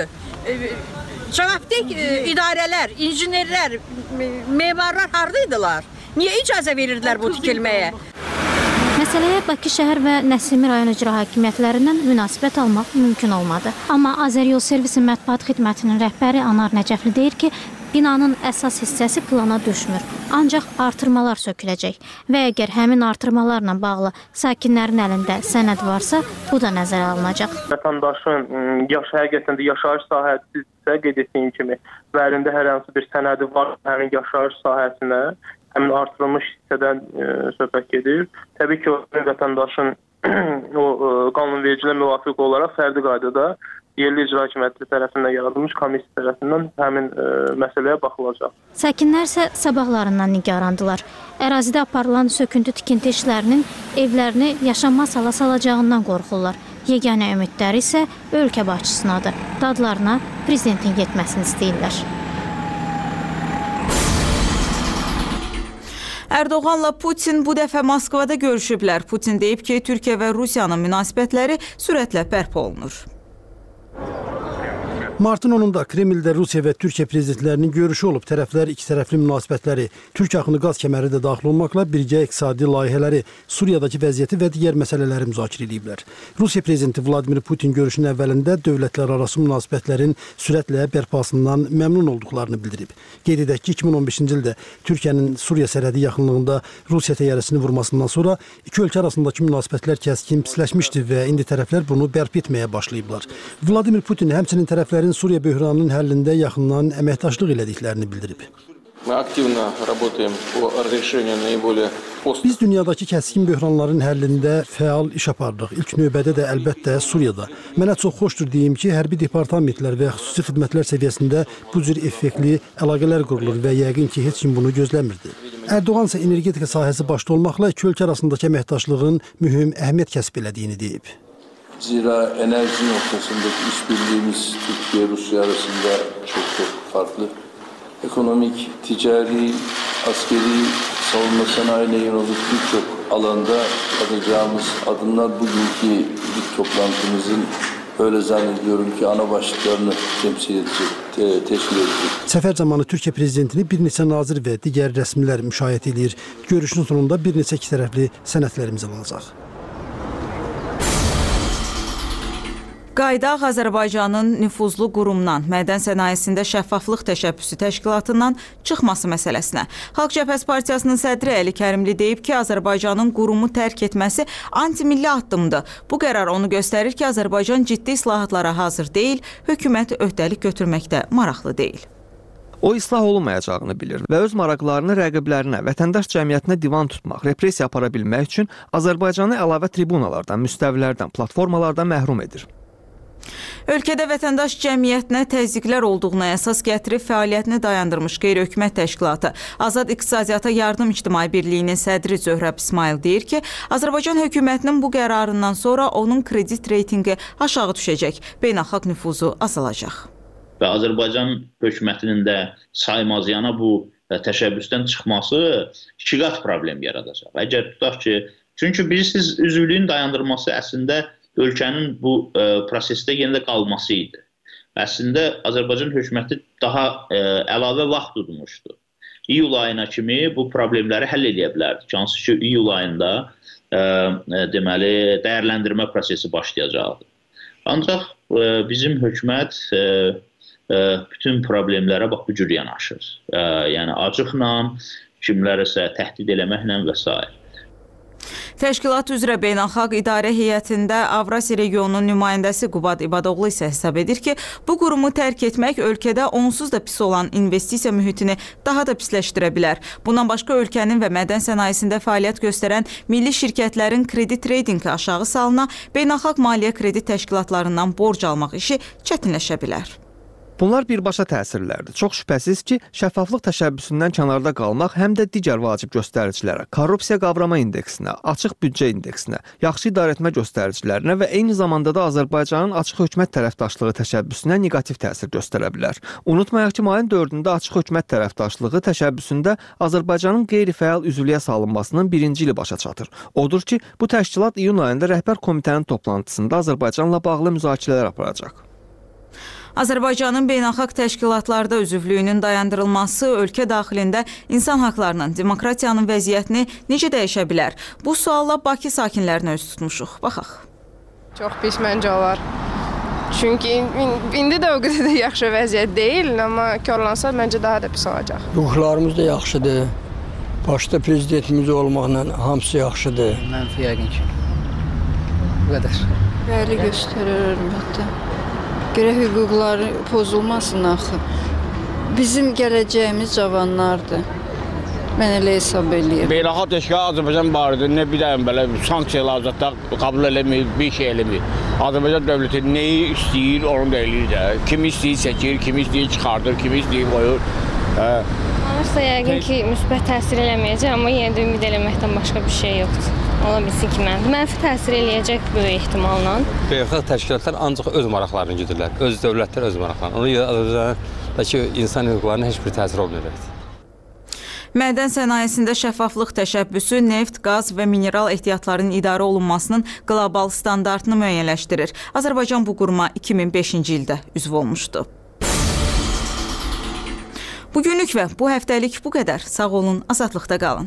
cavabdeh idarələr, injinerlər, memarlar hardaydılar? Niyə icazə verirdilər bu tikilməyə? Məsələyə Bakı şəhər və Nəsimi rayon icra hakimiyyətlərindən münasibət almaq mümkün olmadı. Amma Azəryol Servisi mətbuat xidmətinin rəhbəri Anar Nəcəfli deyir ki, binanın əsas hissəsi plana düşmür. Ancaq artırmalar söküləcək və əgər həmin artırmalarla bağlı sakinlərin əlində sənəd varsa, bu da nəzərə alınacaq. Vətəndaşın yaş, həqiqətən də yaşayış sahəsi qeyd etdiyim kimi və əlində hər hansı bir sənədi var həmin yaşayış sahəsinə, həmin artırılmış hissədən e, söhbət gedir. Təbii ki, o vətəndaşın o e, qanunvericiliyə müvafiq olaraq fərdi qaydada yerli icra hakimiyyəti tərəfindən yaradılmış komissiya tərəfindən həmin e, məsələyə baxılacaq. Sakinlər isə sabahlarından nigarandılar. Ərazidə aparılan söküntü tikinti işlərinin evlərini yaşanmaz hala salacağından qorxurlar. Yeganə ümidləri isə ölkə başçısınadır. Dadlarına prezidentin yetməsini istəyirlər. Erdoğanla Putin bu dəfə Moskvada görüşüblər. Putin deyib ki, Türkiyə və Rusiyanın münasibətləri sürətlə bərpa olunur. Martın onunda Kremldə Rusiya və Türkiyə prezidentlərinin görüşü olub. Tərəflər ikitərəfli münasibətləri, Türk axını qaz kəməri də daxil olmaqla birgə iqtisadi layihələri, Suriyadakı vəziyyəti və digər məsələləri müzakirə ediblər. Rusiya prezidenti Vladimir Putin görüşün əvvəlində dövlətlərarası münasibətlərin sürətlə bərpasından məmnun olduqlarını bildirib. Qeyd edək ki, iki min on beşinci ildə Türkiyənin Suriya sərhədi yaxınlığında Rusiya təyyarəsini vurmasından sonra iki ölkə arasındakı münasibətlər kəskin pisləşmişdi və indi tərəflər bunu bərpa etməyə başlayıblar. Vladimir Putin həmçinin tərəflərin Suriya böhranının həllində yaxından əməkdaşlıq elədiklərini bildirib. Biz dünyadakı kəskin böhranların həllində fəal iş apardıq. İlk növbədə də əlbəttə Suriyada. Mənə çox xoşdur deyim ki, hərbi departamentlər və xüsusi xidmətlər səviyyəsində bu cür effektli əlaqələr qurulur və yəqin ki, heç kim bunu gözləmirdi. Erdoğan isə energetika sahəsi başda olmaqla iki ölkə arasındakı əməkdaşlığın mühüm əhəmiyyət kəsb elədiyini deyib. Zira enerji noktasındaki işbirliğimiz Türkiye-Rusya arasında çok çok farklı. Ekonomik, ticari, askeri, savunma sanayiyle yönelik birçok alanda atacağımız adımlar bugünkü ilk toplantımızın öyle zannediyorum ki ana başlıklarını temsil edecek, te teşkil edecek. Səfər zamanı Türkiyə prezidentini bir neçə nazir və digər rəsmilər müşahidə edir. Görüşün sonunda bir neçə ikitərəfli sənədlər imzalanacaq. Qaydaq Azərbaycanın nüfuzlu qurumdan, mədən sənayesində şəffaflıq təşəbbüsü təşkilatından çıxması məsələsinə. Xalq Cəbhəsi Partiyasının sədri Əli Kərimli deyib ki, Azərbaycanın qurumu tərk etməsi antimilli addımdır. Bu qərar onu göstərir ki, Azərbaycan ciddi islahatlara hazır deyil, hökumət öhdəlik götürməkdə maraqlı deyil. O, islah olunmayacağını bilir və öz maraqlarını rəqiblərinə, vətəndaş cəmiyyətinə divan tutmaq, repressiya apara bilmək üçün Azərbaycanı əlavə tribunalardan, müstəvilərdən, platformalardan məhrum edir. Ölkədə vətəndaş cəmiyyətinə təzyiqlər olduğuna əsas gətirib fəaliyyətini dayandırmış qeyri-hökumət təşkilatı Azad İqtisadiyyata Yardım İctimai Birliyinin sədri Zöhrəb İsmail deyir ki, Azərbaycan hökumətinin bu qərarından sonra onun kredit reytinqi aşağı düşəcək, beynəlxalq nüfuzu azalacaq. Və Azərbaycan hökumətinin də saymazıyana bu təşəbbüsdən çıxması iki qat problem yaradacaq. Əgər tutaq ki, çünki bilirsiniz, üzvlüyün dayandırması əslində ölkənin bu e, prosesdə yenə də qalması idi. Əslində Azərbaycan hökuməti daha e, əlavə vaxt tutmuşdu. İyul ayına kimi bu problemləri həll edə bilərdi. Hansı ki, iyul ayında e, e, deməli dəyərləndirmə prosesi başlayacaqdı. Ancaq e, bizim hökumət e, e, bütün problemlərə bax bu cür yanaşır. E, yəni acıqla, kimlərəsə təhdid eləməklə və s. Təşkilat üzrə Beynəlxalq İdarə Heyətində Avrasiya regionunun nümayəndəsi Qubad İbadoğlu isə hesab edir ki, bu qurumu tərk etmək ölkədə onsuz da pis olan investisiya mühitini daha da pisləşdirə bilər. Bundan başqa ölkənin və mədən sənayesində fəaliyyət göstərən milli şirkətlərin kredit reytinqi aşağı salına, beynəlxalq maliyyə kredit təşkilatlarından borc almaq işi çətinləşə bilər. Bunlar birbaşa təsirlərdir. Çox şübhəsiz ki, şəffaflıq təşəbbüsündən kənarda qalmaq həm də digər vacib göstəricilərə, korrupsiya qavrama indeksinə, açıq büdcə indeksinə, yaxşı idarəetmə göstəricilərinə və eyni zamanda da Azərbaycanın açıq hökumət tərəfdaşlığı təşəbbüsünə neqativ təsir göstərə bilər. Unutmayaq ki, mayın dördündə açıq hökumət tərəfdaşlığı təşəbbüsündə Azərbaycanın qeyri-fəal üzvlüyə salınmasının birinci ili başa çatır. Odur ki, bu təşkilat iyun ayında rəhbər komitənin toplantısında Azərbaycanla bağlı müzakirələr aparacaq. Azərbaycanın beynəlxalq təşkilatlarda üzvlüyünün dayandırılması ölkə daxilində insan haqlarının, demokratiyanın vəziyyətini necə dəyişə bilər? Bu sualla Bakı sakinlərinə üz tutmuşuq. Baxaq. Çox pis məncə olar. Çünki indi də o qədər də yaxşı vəziyyət deyil, amma körlansa məncə daha da pis olacaq. Hüquqlarımız da yaxşıdır. Başda prezidentimiz olmaqla hamısı yaxşıdır. Mənfi yəqin ki. Bu qədər. Bəli göstərir əlbəttə. Gərək hüquqları pozulmasın axı. Bizim gələcəyimiz cavanlardır. Mən elə hesab eləyirəm. Beynəlxalq təşkilat Azərbaycan barədə nə bir dəyəm belə sanksiyalar zətdə qəbul eləmir, bir şey eləmir. Azərbaycan dövləti neyi istəyir, onu da eləyir də. Kimi istəyir çəkir, kimi istəyir çıxardır, kimi istəyir qoyur. Olursa yəqin ki, müsbət təsir eləməyəcək, amma yenə də ümid eləməkdən başqa bir şey yoxdur. Ola bilsin ki, mənfi. Mənfi təsir eləyəcək böyük ehtimalla. Beynəlxalq təşkilatlar ancaq öz maraqlarını güdürlər. Öz dövlətlər öz maraqlarını. Ona görə Azərbaycandakı insan hüquqlarına heç bir təsir olmayacaqdır. Mədən sənayesində şəffaflıq təşəbbüsü neft, qaz və mineral ehtiyatlarının idarə olunmasının qlobal standartını müəyyənləşdirir. Azərbaycan bu quruma iki min beşinci ildə üzv olmuşdu. Bugünlük və bu həftəlik bu qədər. Sağ olun, azadlıqda qalın.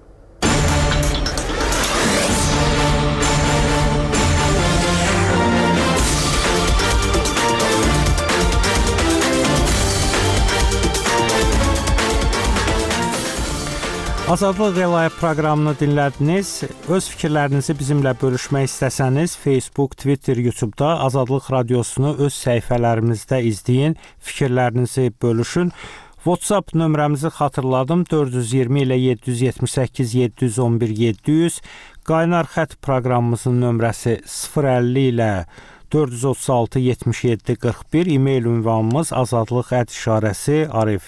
Azadlıq Relay proqramını dinlədiniz. Öz fikirlərinizi bizimlə bölüşmək istəsəniz, Facebook, Twitter, YouTube-da Azadlıq Radiosunu öz səhifələrimizdə izləyin, fikirlərinizi bölüşün. WhatsApp nömrəmizi xatırladım, dörd yüz iyirmi ilə yeddi yüz yetmiş səkkiz yeddi yüz on bir yeddi yüz. Qaynar xətt proqramımızın nömrəsi sıfır əlli ilə dörd yüz otuz altı yetmiş yeddi qırx bir. E-mail ünvanımız azadlıq ət işarəsi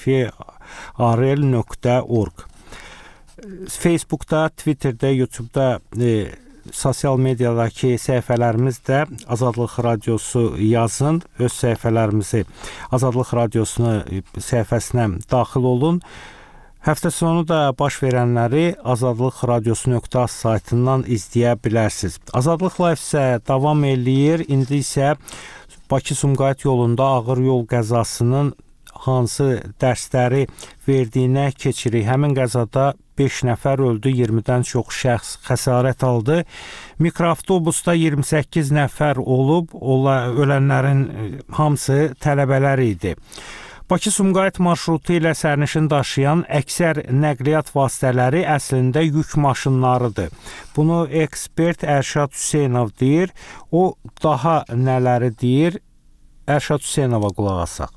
arf.arl nöqtə org. Facebookda, Twitterdə, YouTube'da, e, sosial mediadakı səhifələrimiz də Azadlıq Radiosu yazın. Öz səhifələrimizi Azadlıq Radiosuna səhifəsinə daxil olun. Həftə sonu da baş verənləri azadlıq radiosu nöqtə az saytından izləyə bilərsiniz. Azadlıq Live isə davam eləyir. İndi isə Bakı-Sumqayıt yolunda ağır yol qəzasının hansı dərsləri verdiyinə keçirik. Həmin qəzada beş nəfər öldü, iyirmidən çox şəxs xəsarət aldı. Mikroavtobusda iyirmi səkkiz nəfər olub, ola, ölənlərin hamısı tələbələr idi. Bakı-Sumqayıt marşrutu ilə sərnişin daşıyan əksər nəqliyyat vasitələri əslində yük maşınlarıdır. Bunu ekspert Ərşad Hüseynov deyir. O daha nələri deyir? Ərşad Hüseynova qulaq asaq.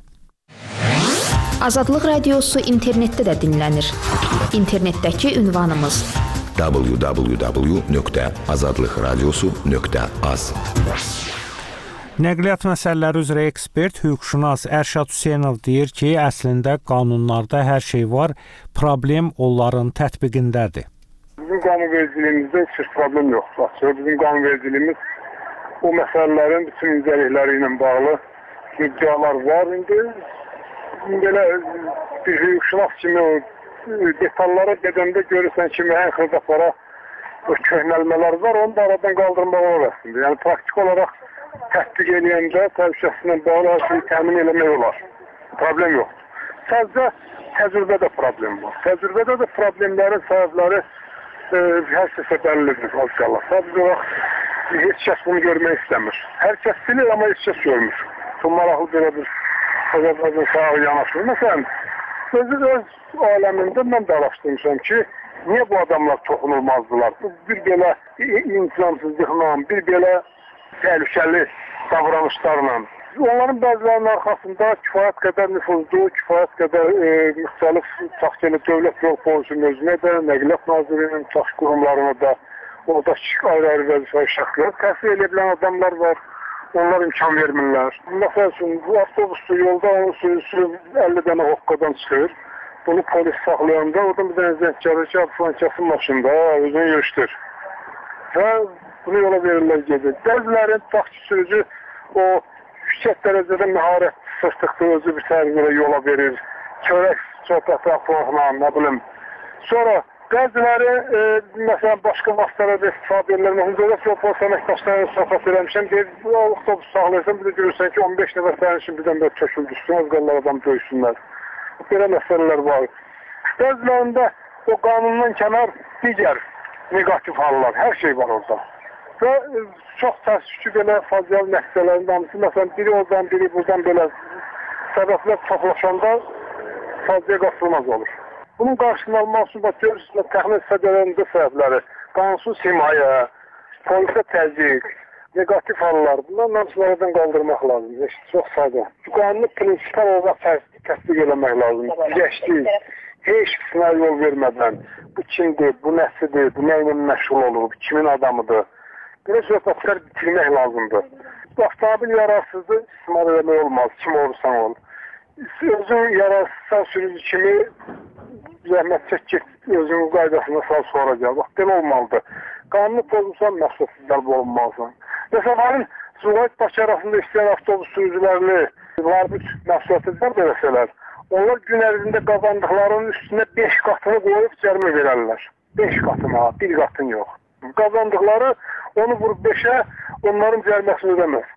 Azadlıq Radiosu internetdə də dinlənir. İnternetdəki ünvanımız w w w nöqtə azadlıq radiosu nöqtə az. Nəqliyyat məsələləri üzrə ekspert, hüquqşünas Ərşad Hüseynov deyir ki, əslində qanunlarda hər şey var, problem onların tətbiqindədir. Bizim qanunvericiliyimizdə heç bir problem yoxdur. Bizim qanunvericiliyimiz o məsələlərin bütün incəlikləri ilə bağlı iddialar var. İndi belə bir hüquqşünas kimi o detallara gedəndə görürsən ki, müəyyən xırdaqlara köhnəlmələr var, onu da aradan qaldırmaq olar əslində. Yəni praktik olaraq tətbiq edəndə təhlükəsizliklə bağlı hər şeyi təmin eləmək olar. Problem yoxdur. Sadəcə təcrübədə problem var. Təcrübədə də problemlərin səbəbləri e, hər kəsə bəllidir. Sadəcə olaraq heç kəs bunu görmək istəmir. Hər kəs bilir, amma heç kəs görmür. Çox maraqlı belə bir Azərbaycan sağı yanaşır. Məsələn, özü öz aləmində mən də araşdırmışam ki, niyə bu adamlar toxunulmazdılar? Bu bir belə intizamsızlıqla, bir belə təhlükəli davranışlarla. Onların bəzilərinin arxasında kifayət qədər nüfuzlu, kifayət qədər e, müxtəlif taxteli dövlət yol polisin özünə də, Nəqliyyat Nazirliyinin tax qurumlarına da, orada ayrı-ayrı vəzifəli şəxslər təhsil edə adamlar var. Onlar imkan vermirlər. Məsəl üçün, bu avtobusda yolda onun sürüsü əlli dənə hoqqadan çıxır. Bunu polis saxlayanda, oradan bir dənə zəng gəlir ki, Frankasın maşında özünü yürüşdür. Və bunu yola verirlər gedir. Bəzilərin taksi sürücü o yüksək dərəcədə məharət sırtıqda özü bir sərgilə yola verir. Körək söhbət ətraflarla, nə bilim. Sonra bəziləri, e, məsələn, başqa vasitələrdə istifadə edirlər. Məsələn, dövlət yol polisi əməkdaşlarına söhbət eləmişəm. Deyir, bu avtobus saxlayırsan, bir də görürsən ki, on beş nəfər sərnişin birdən belə çöküldü üstünə, az qallar adam döysünlər. Belə məsələlər var. Bəzilərində o qanundan kənar digər negativ hallar, hər şey var orada. Və e, çox təəssüf ki, belə faciəli nəticələrin hamısı, məsələn, biri oradan, biri buradan belə səbəblər çoxlaşanda faciə qaçılmaz olur. Bunun qarşısını almaq üçün görürsünüz, təxmin sədələrində səbəbləri, qanunsuz himayə, polisə təzyiq, negativ hallar, bunların hamılardan qaldırmaq lazımdır. Çox sadə. Qanunu prinsipal olaraq təsdiq eləmək lazımdır. Geçdik, heç birisine yol vermədən, bu kimdir, bu nəsidir, bu nə ilə məşğul olur, bu kimin adamıdır. Belə söhbətlər bitirmək lazımdır. Bu avtomobil yararsızdır, istismar eləmək olmaz, kim olursan ol. Özün yararsızsan sürücü kimi zəhmət çək get, özünün qaydasına sal sonra gəl. Bax, belə olmalıdır. Qanunu pozulsan, məsuliyyətsiz cəlb olunmalısan. Məsələn, Sumqayıt Bakı arasında istəyən avtobus sürücülərini var bir məsuliyyətsizlər verəsələr, onlar gün ərzində qazandıqlarının üstünə beş qatını qoyub cərimə verərlər. beş qatına, bir qatın yox. Qazandıqları onu vurub beşə, onların cəriməsini ödəməz.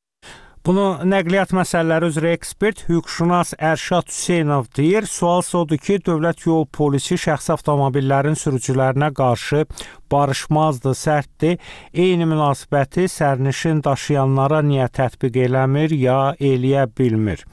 Bunu nəqliyyat məsələləri üzrə ekspert hüquqşünas Ərşad Hüseynov deyir. Sual odur ki, Dövlət Yol Polisi şəxsi avtomobillərin sürücülərinə qarşı barışmazdır, sərtdir. Eyni münasibəti sərnişin daşıyanlara niyə tətbiq eləmir ya eləyə bilmir?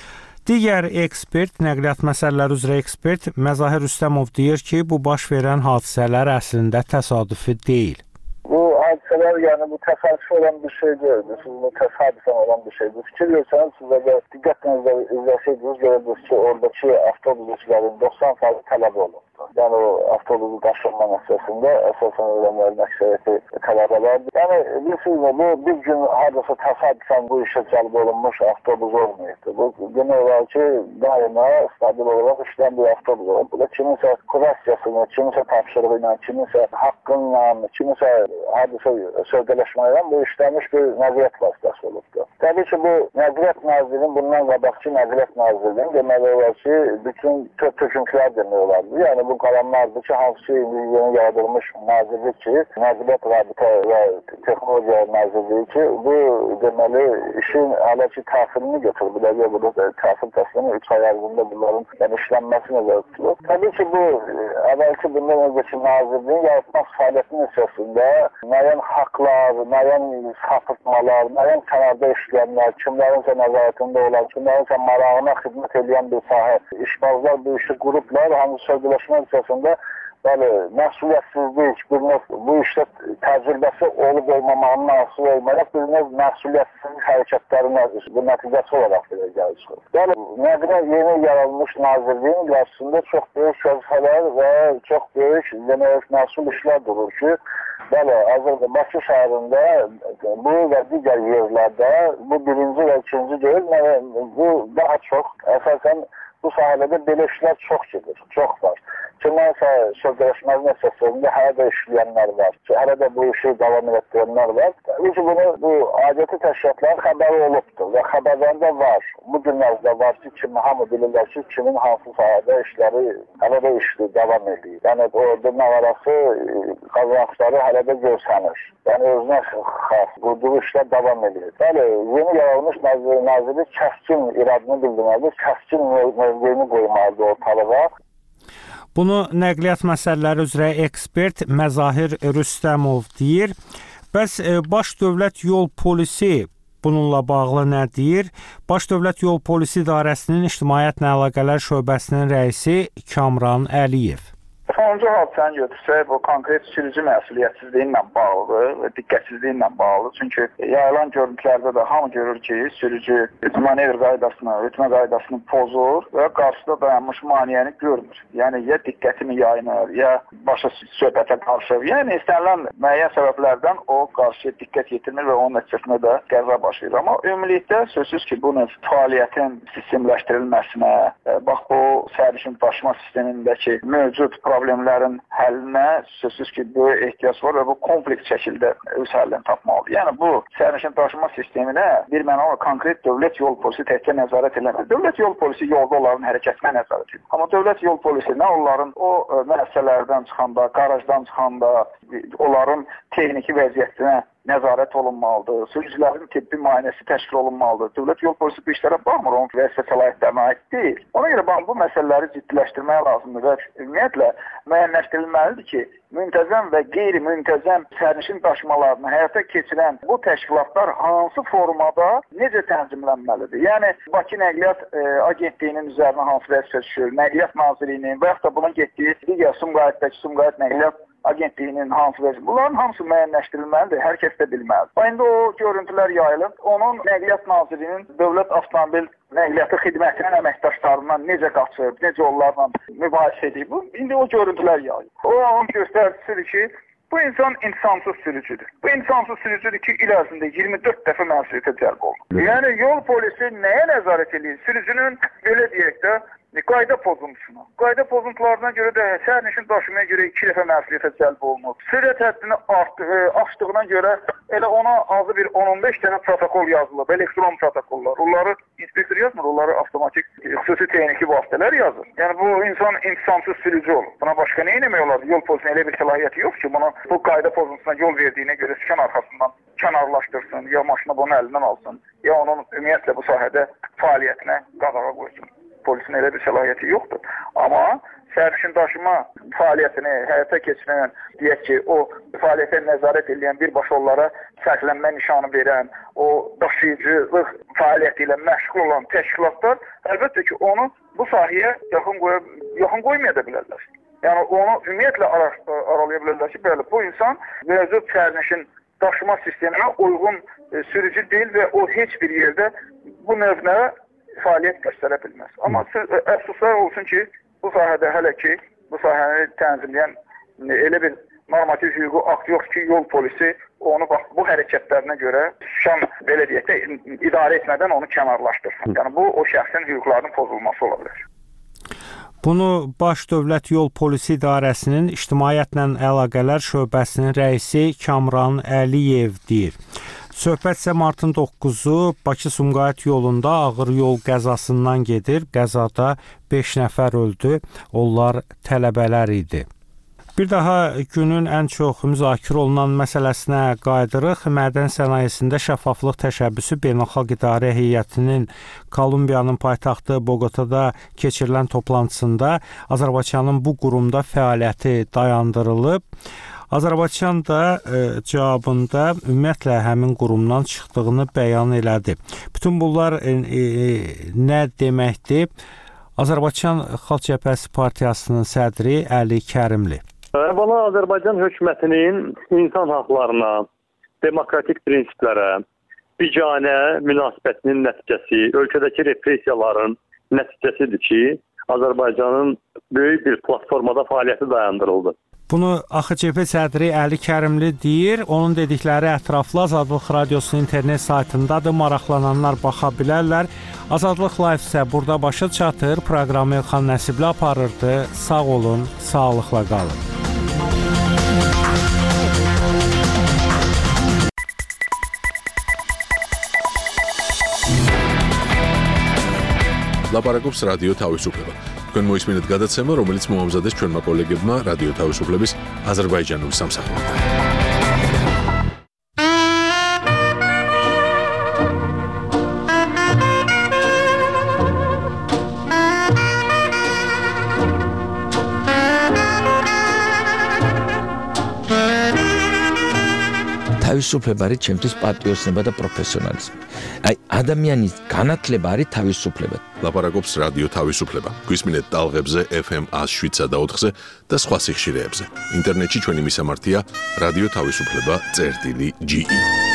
Digər ekspert, nəqliyyat məsələləri üzrə ekspert Məzahir Rüstəmov deyir ki, bu baş verən hadisələr əslində təsadüfi deyil. Bu hadisələr, yəni bu təsadüfi olan bir şey deyildir. Siz bu təsadüfən olan bir şeydir. Fikir versəniz, siz də diqqətlə izləsəydiniz, görərdiniz ki, oradakı avtobusçilərin doxsan faiz tələb olundu. Yəni o avtobusu daşınma məsələsində əsasən öyrənmələrin əksəriyyəti tələbələrdir. Yəni bilirsiniz, bu bir gün hardasa təsadüfən bu işə cəlb olunmuş avtobus olmayıbdır. Bu demək olar ki, daima stabil olaraq işləyən bir avtobus olur. Bu da kiminsə kurasiyasını, kiminsə tapşırığı ilə, kiminsə haqqınla, kiminsə hardasa sövdələşməklə bu işləmiş bir nəqliyyat vasitəsi olubdur. Təbii ki, bu Nəqliyyat Nazirinin, bundan qabaqçı Nəqliyyat Nazirinin demək olar ki, bütün töküntülər demək olardı. Yəni bu qalanlardır ki, hansı ki, yeni yaradılmış nazirlik ki, Nəqliyyat Rabitə və Texnologiya Nazirliyi ki, bu deməli işin hələ ki təsirini götürür. Biləcək, bu da təsir təslimi üç ay ərzində bunların yəni, işlənməsi nəzərdə tutulur. Təbii ki, bu əvvəlki bundan öncəki nazirliyin yaratmaq fəaliyyətinin içərisində müəyyən haqlar, müəyyən sapırtmalar, müəyyən kənarda işləyənlər, kimlərinsə nəzarətində olan, kimlərinsə marağına xidmət edən bir sahə, işbazlar bu işi qurublar, hansı sözləşmə içərisində bəli, məsuliyyətsizlik, bir növ bu işdə təcrübəsi olub olmamağının asılı olmayaraq bir növ məsuliyyətsizlik hərəkətlərin bu nəticəsi olaraq belə gəlir çıxır. Bəli, nəqliyyat yeni yaranmış nazirliyin qarşısında çox böyük vəzifələr və çox böyük demək, məsul işlər durur ki, bəli, Azərbaycan Bakı şəhərində bu və digər yerlərdə bu birinci və ikinci deyil, bu daha çox əsasən bu sahələrdə belə işlər çox gedir, çox var. Kiməsə sözləşmənin əsasında hələ də işləyənlər var, hələ də bu işi davam etdirənlər var. Təbii ki, bunu bu aidiyyəti təşkilatların xəbəri olubdur və xəbərlərində var. Bu günlərdə var ki, kimi hamı bilirlər ki, kimin hansı sahədə işləri hələ də işli, davam edir. Yəni, o demək arası qazançları hələ də görsənir. Yəni, özünə xas, qurduğu işlər davam edir. Bəli, yeni yaradılmış nazirlik kəskin iradını bildirməlidir, kəskin mövqeyini qoymalıdır ortalığa. Bunu nəqliyyat məsələləri üzrə ekspert Məzahir Rüstəmov deyir. Bəs Baş Dövlət Yol Polisi bununla bağlı nə deyir? Baş Dövlət Yol Polisi İdarəsinin İctimaiyyətlə Əlaqələr Şöbəsinin rəisi Kamran Əliyev. Sonuncu hadisəni götürsək, bu konkret sürücü məsuliyyətsizliyi ilə bağlıdır və diqqətsizliyi ilə bağlıdır. Çünki yayılan görüntülərdə də hamı görür ki, sürücü manevr qaydasını, ötmə qaydasını pozur və qarşıda dayanmış maniyəni görmür. Yəni, ya diqqətini yayınır, ya başa söhbətə qarşır. Yəni, istənilən müəyyən səbəblərdən o qarşıya diqqət yetirmir və onun nəticəsində də qəza başlayır. Amma ümumilikdə sözsüz ki, bu növ fəaliyyətin sistemləşdirilməsinə, bax, bu sərnişin daşıma sistemindəki mövcud problemlərin həllinə sözsüz ki, böyük ehtiyac var və bu kompleks şəkildə öz həllini tapmalıdır. Yəni, bu sərnişin daşıma sisteminə bir mənalı konkret dövlət yol polisi təhkə nəzarət eləmir. Dövlət yol polisi yolda onların hərəkətinə nəzarət edir. Amma dövlət yol polisi nə onların o müəssisələrdən çıxanda, qarajdan çıxanda, onların texniki vəziyyətinə nəzarət olunmalıdır, sürücülərin tibbi müayinəsi təşkil olunmalıdır. Dövlət yol polisi bu işlərə baxmır, onun vəzifə səlahiyyətlərinə aid deyil. Ona görə bax, bu məsələləri ciddiləşdirmək lazımdır və ümumiyyətlə müəyyənləşdirilməlidir ki, müntəzəm və qeyri-müntəzəm sərnişin daşımalarını həyata keçirən bu təşkilatlar hansı formada necə tənzimlənməlidir? Yəni, Bakı Nəqliyyat e, Agentliyinin üzərinə hansı vəzifə düşür, Nəqliyyat Nazirliyinin və yaxud da bunun getdiyi digər Sumqayıtdakı Sumqayıt Nəqliyyat Agentliyinin hansı vəzifə, bunların hamısı müəyyənləşdirilməlidir, hər kəs də bilməlidir. İndi o görüntülər yayılıb, onun Nəqliyyat Nazirliyinin Dövlət Avtomobil Nəqliyyatı xidmətinin əməkdaşlarından necə qaçıb, necə onlarla mübahisə edib, indi o görüntülər yayılıb. O, onun göstəricisidir ki, bu insan insansız sürücüdür. Bu insansız sürücüdür ki, il ərzində iyirmi dörd dəfə məsuliyyətə cəlb olunur. Yəni, yol polisi nəyə nəzarət edir? Sürücünün, belə deyək də, qayda pozuntusuna. Qayda pozuntularına görə də sərnişin daşımaya görə iki dəfə məsuliyyətə cəlb olunub. Sürət həddini artdı, e, aşdığına görə elə ona azı bir on on beş dənə protokol yazılıb, elektron protokollar. Onları inspektor yazmır, onları avtomatik e, xüsusi texniki vasitələr yazır. Yəni bu insan intisamsız sürücü olur. Buna başqa nə etmək olar? Yol polisinin elə bir səlahiyyəti yox ki, bunu bu qayda pozuntusuna yol verdiyinə görə sükan arxasından kənarlaşdırsın, ya maşını bunun əlindən alsın, ya onun ümumiyyətlə bu sahədə fəaliyyətinə qadağa qoysun. Polisin elə bir səlahiyyəti yoxdur. Amma sərnişin daşıma fəaliyyətini həyata keçirən, deyək ki, o fəaliyyətə nəzarət edən, birbaşa onlara fərqlənmə nişanı verən, o daşıyıcılıq fəaliyyəti ilə məşğul olan təşkilatlar əlbəttə ki, onu bu sahəyə yaxın, qoya, yaxın qoymaya da bilərlər. Yəni onu ümumiyyətlə aralaya bilərlər ki, bəli, bu insan mövcud sərnişin daşıma sisteminə uyğun e, sürücü deyil və o heç bir yerdə bu növünə fəaliyyət göstərə bilməz. Amma əfsuslar olsun ki, bu sahədə hələ ki, bu sahəni tənzimləyən elə bir normativ hüquqi akt yoxdur ki, yol polisi onu bax, bu hərəkətlərinə görə şan, belə deyək də, idarə etmədən onu kənarlaşdırsın. Yəni bu, o şəxsin hüquqlarının pozulması ola bilər. Bunu Baş Dövlət Yol Polisi İdarəsinin İctimaiyyətlə Əlaqələr Şöbəsinin rəisi Kamran Əliyev deyir. Söhbət isə martın doqquzu Bakı-Sumqayıt yolunda ağır yol qəzasından gedir. Qəzada beş nəfər öldü. Onlar tələbələr idi. Bir daha günün ən çox müzakirə olunan məsələsinə qayıdırıq. Mədən sənayesində şəffaflıq təşəbbüsü Beynəlxalq İdarə Heyətinin Kolumbiyanın paytaxtı Bogotada keçirilən toplantısında Azərbaycanın bu qurumda fəaliyyəti dayandırılıb. Azərbaycan da e, cavabında ümumiyyətlə həmin qurumdan çıxdığını bəyan elədi. Bütün bunlar e, e, nə deməkdir? Azərbaycan Xalq Cəbhəsi Partiyasının sədri Əli Kərimli. Əvvəla Azərbaycan hökumətinin insan haqlarına, demokratik prinsiplərə, biganə münasibətinin nəticəsi, ölkədəki repressiyaların nəticəsidir ki, Azərbaycanın böyük bir platformada fəaliyyəti dayandırıldı. Bunu A X C P sədri Əli Kərimli deyir. Onun dedikləri ətraflı Azadlıq Radiosunun internet saytındadır. Maraqlananlar baxa bilərlər. Azadlıq Live isə burada başa çatır. Proqramı Elxan Nəsibli aparırdı. Sağ olun, sağlıqla qalın. ლაპარაკობს რადიო თავისუფლება. თქვენ მოისმინეთ გადაცემა, რომელიც მოამზადეს ჩვენმა კოლეგებმა რადიო თავისუფლების აზერბაიჯანული სამსახურიდან. თავისუფლება არის ჩემთვის პატრიოტიზმი და პროფესიონალიზმი. აი, ადამიანის განათლება არის თავისუფლება. ლაპარაკობს რადიო თავისუფლება. გვისმინეთ ტალღებზე F M one oh seven და ოთხზე და სხვა სიხშირეებზე. ინტერნეტში ჩვენი მისამართია რადიო თავისუფლება წერტილი G E.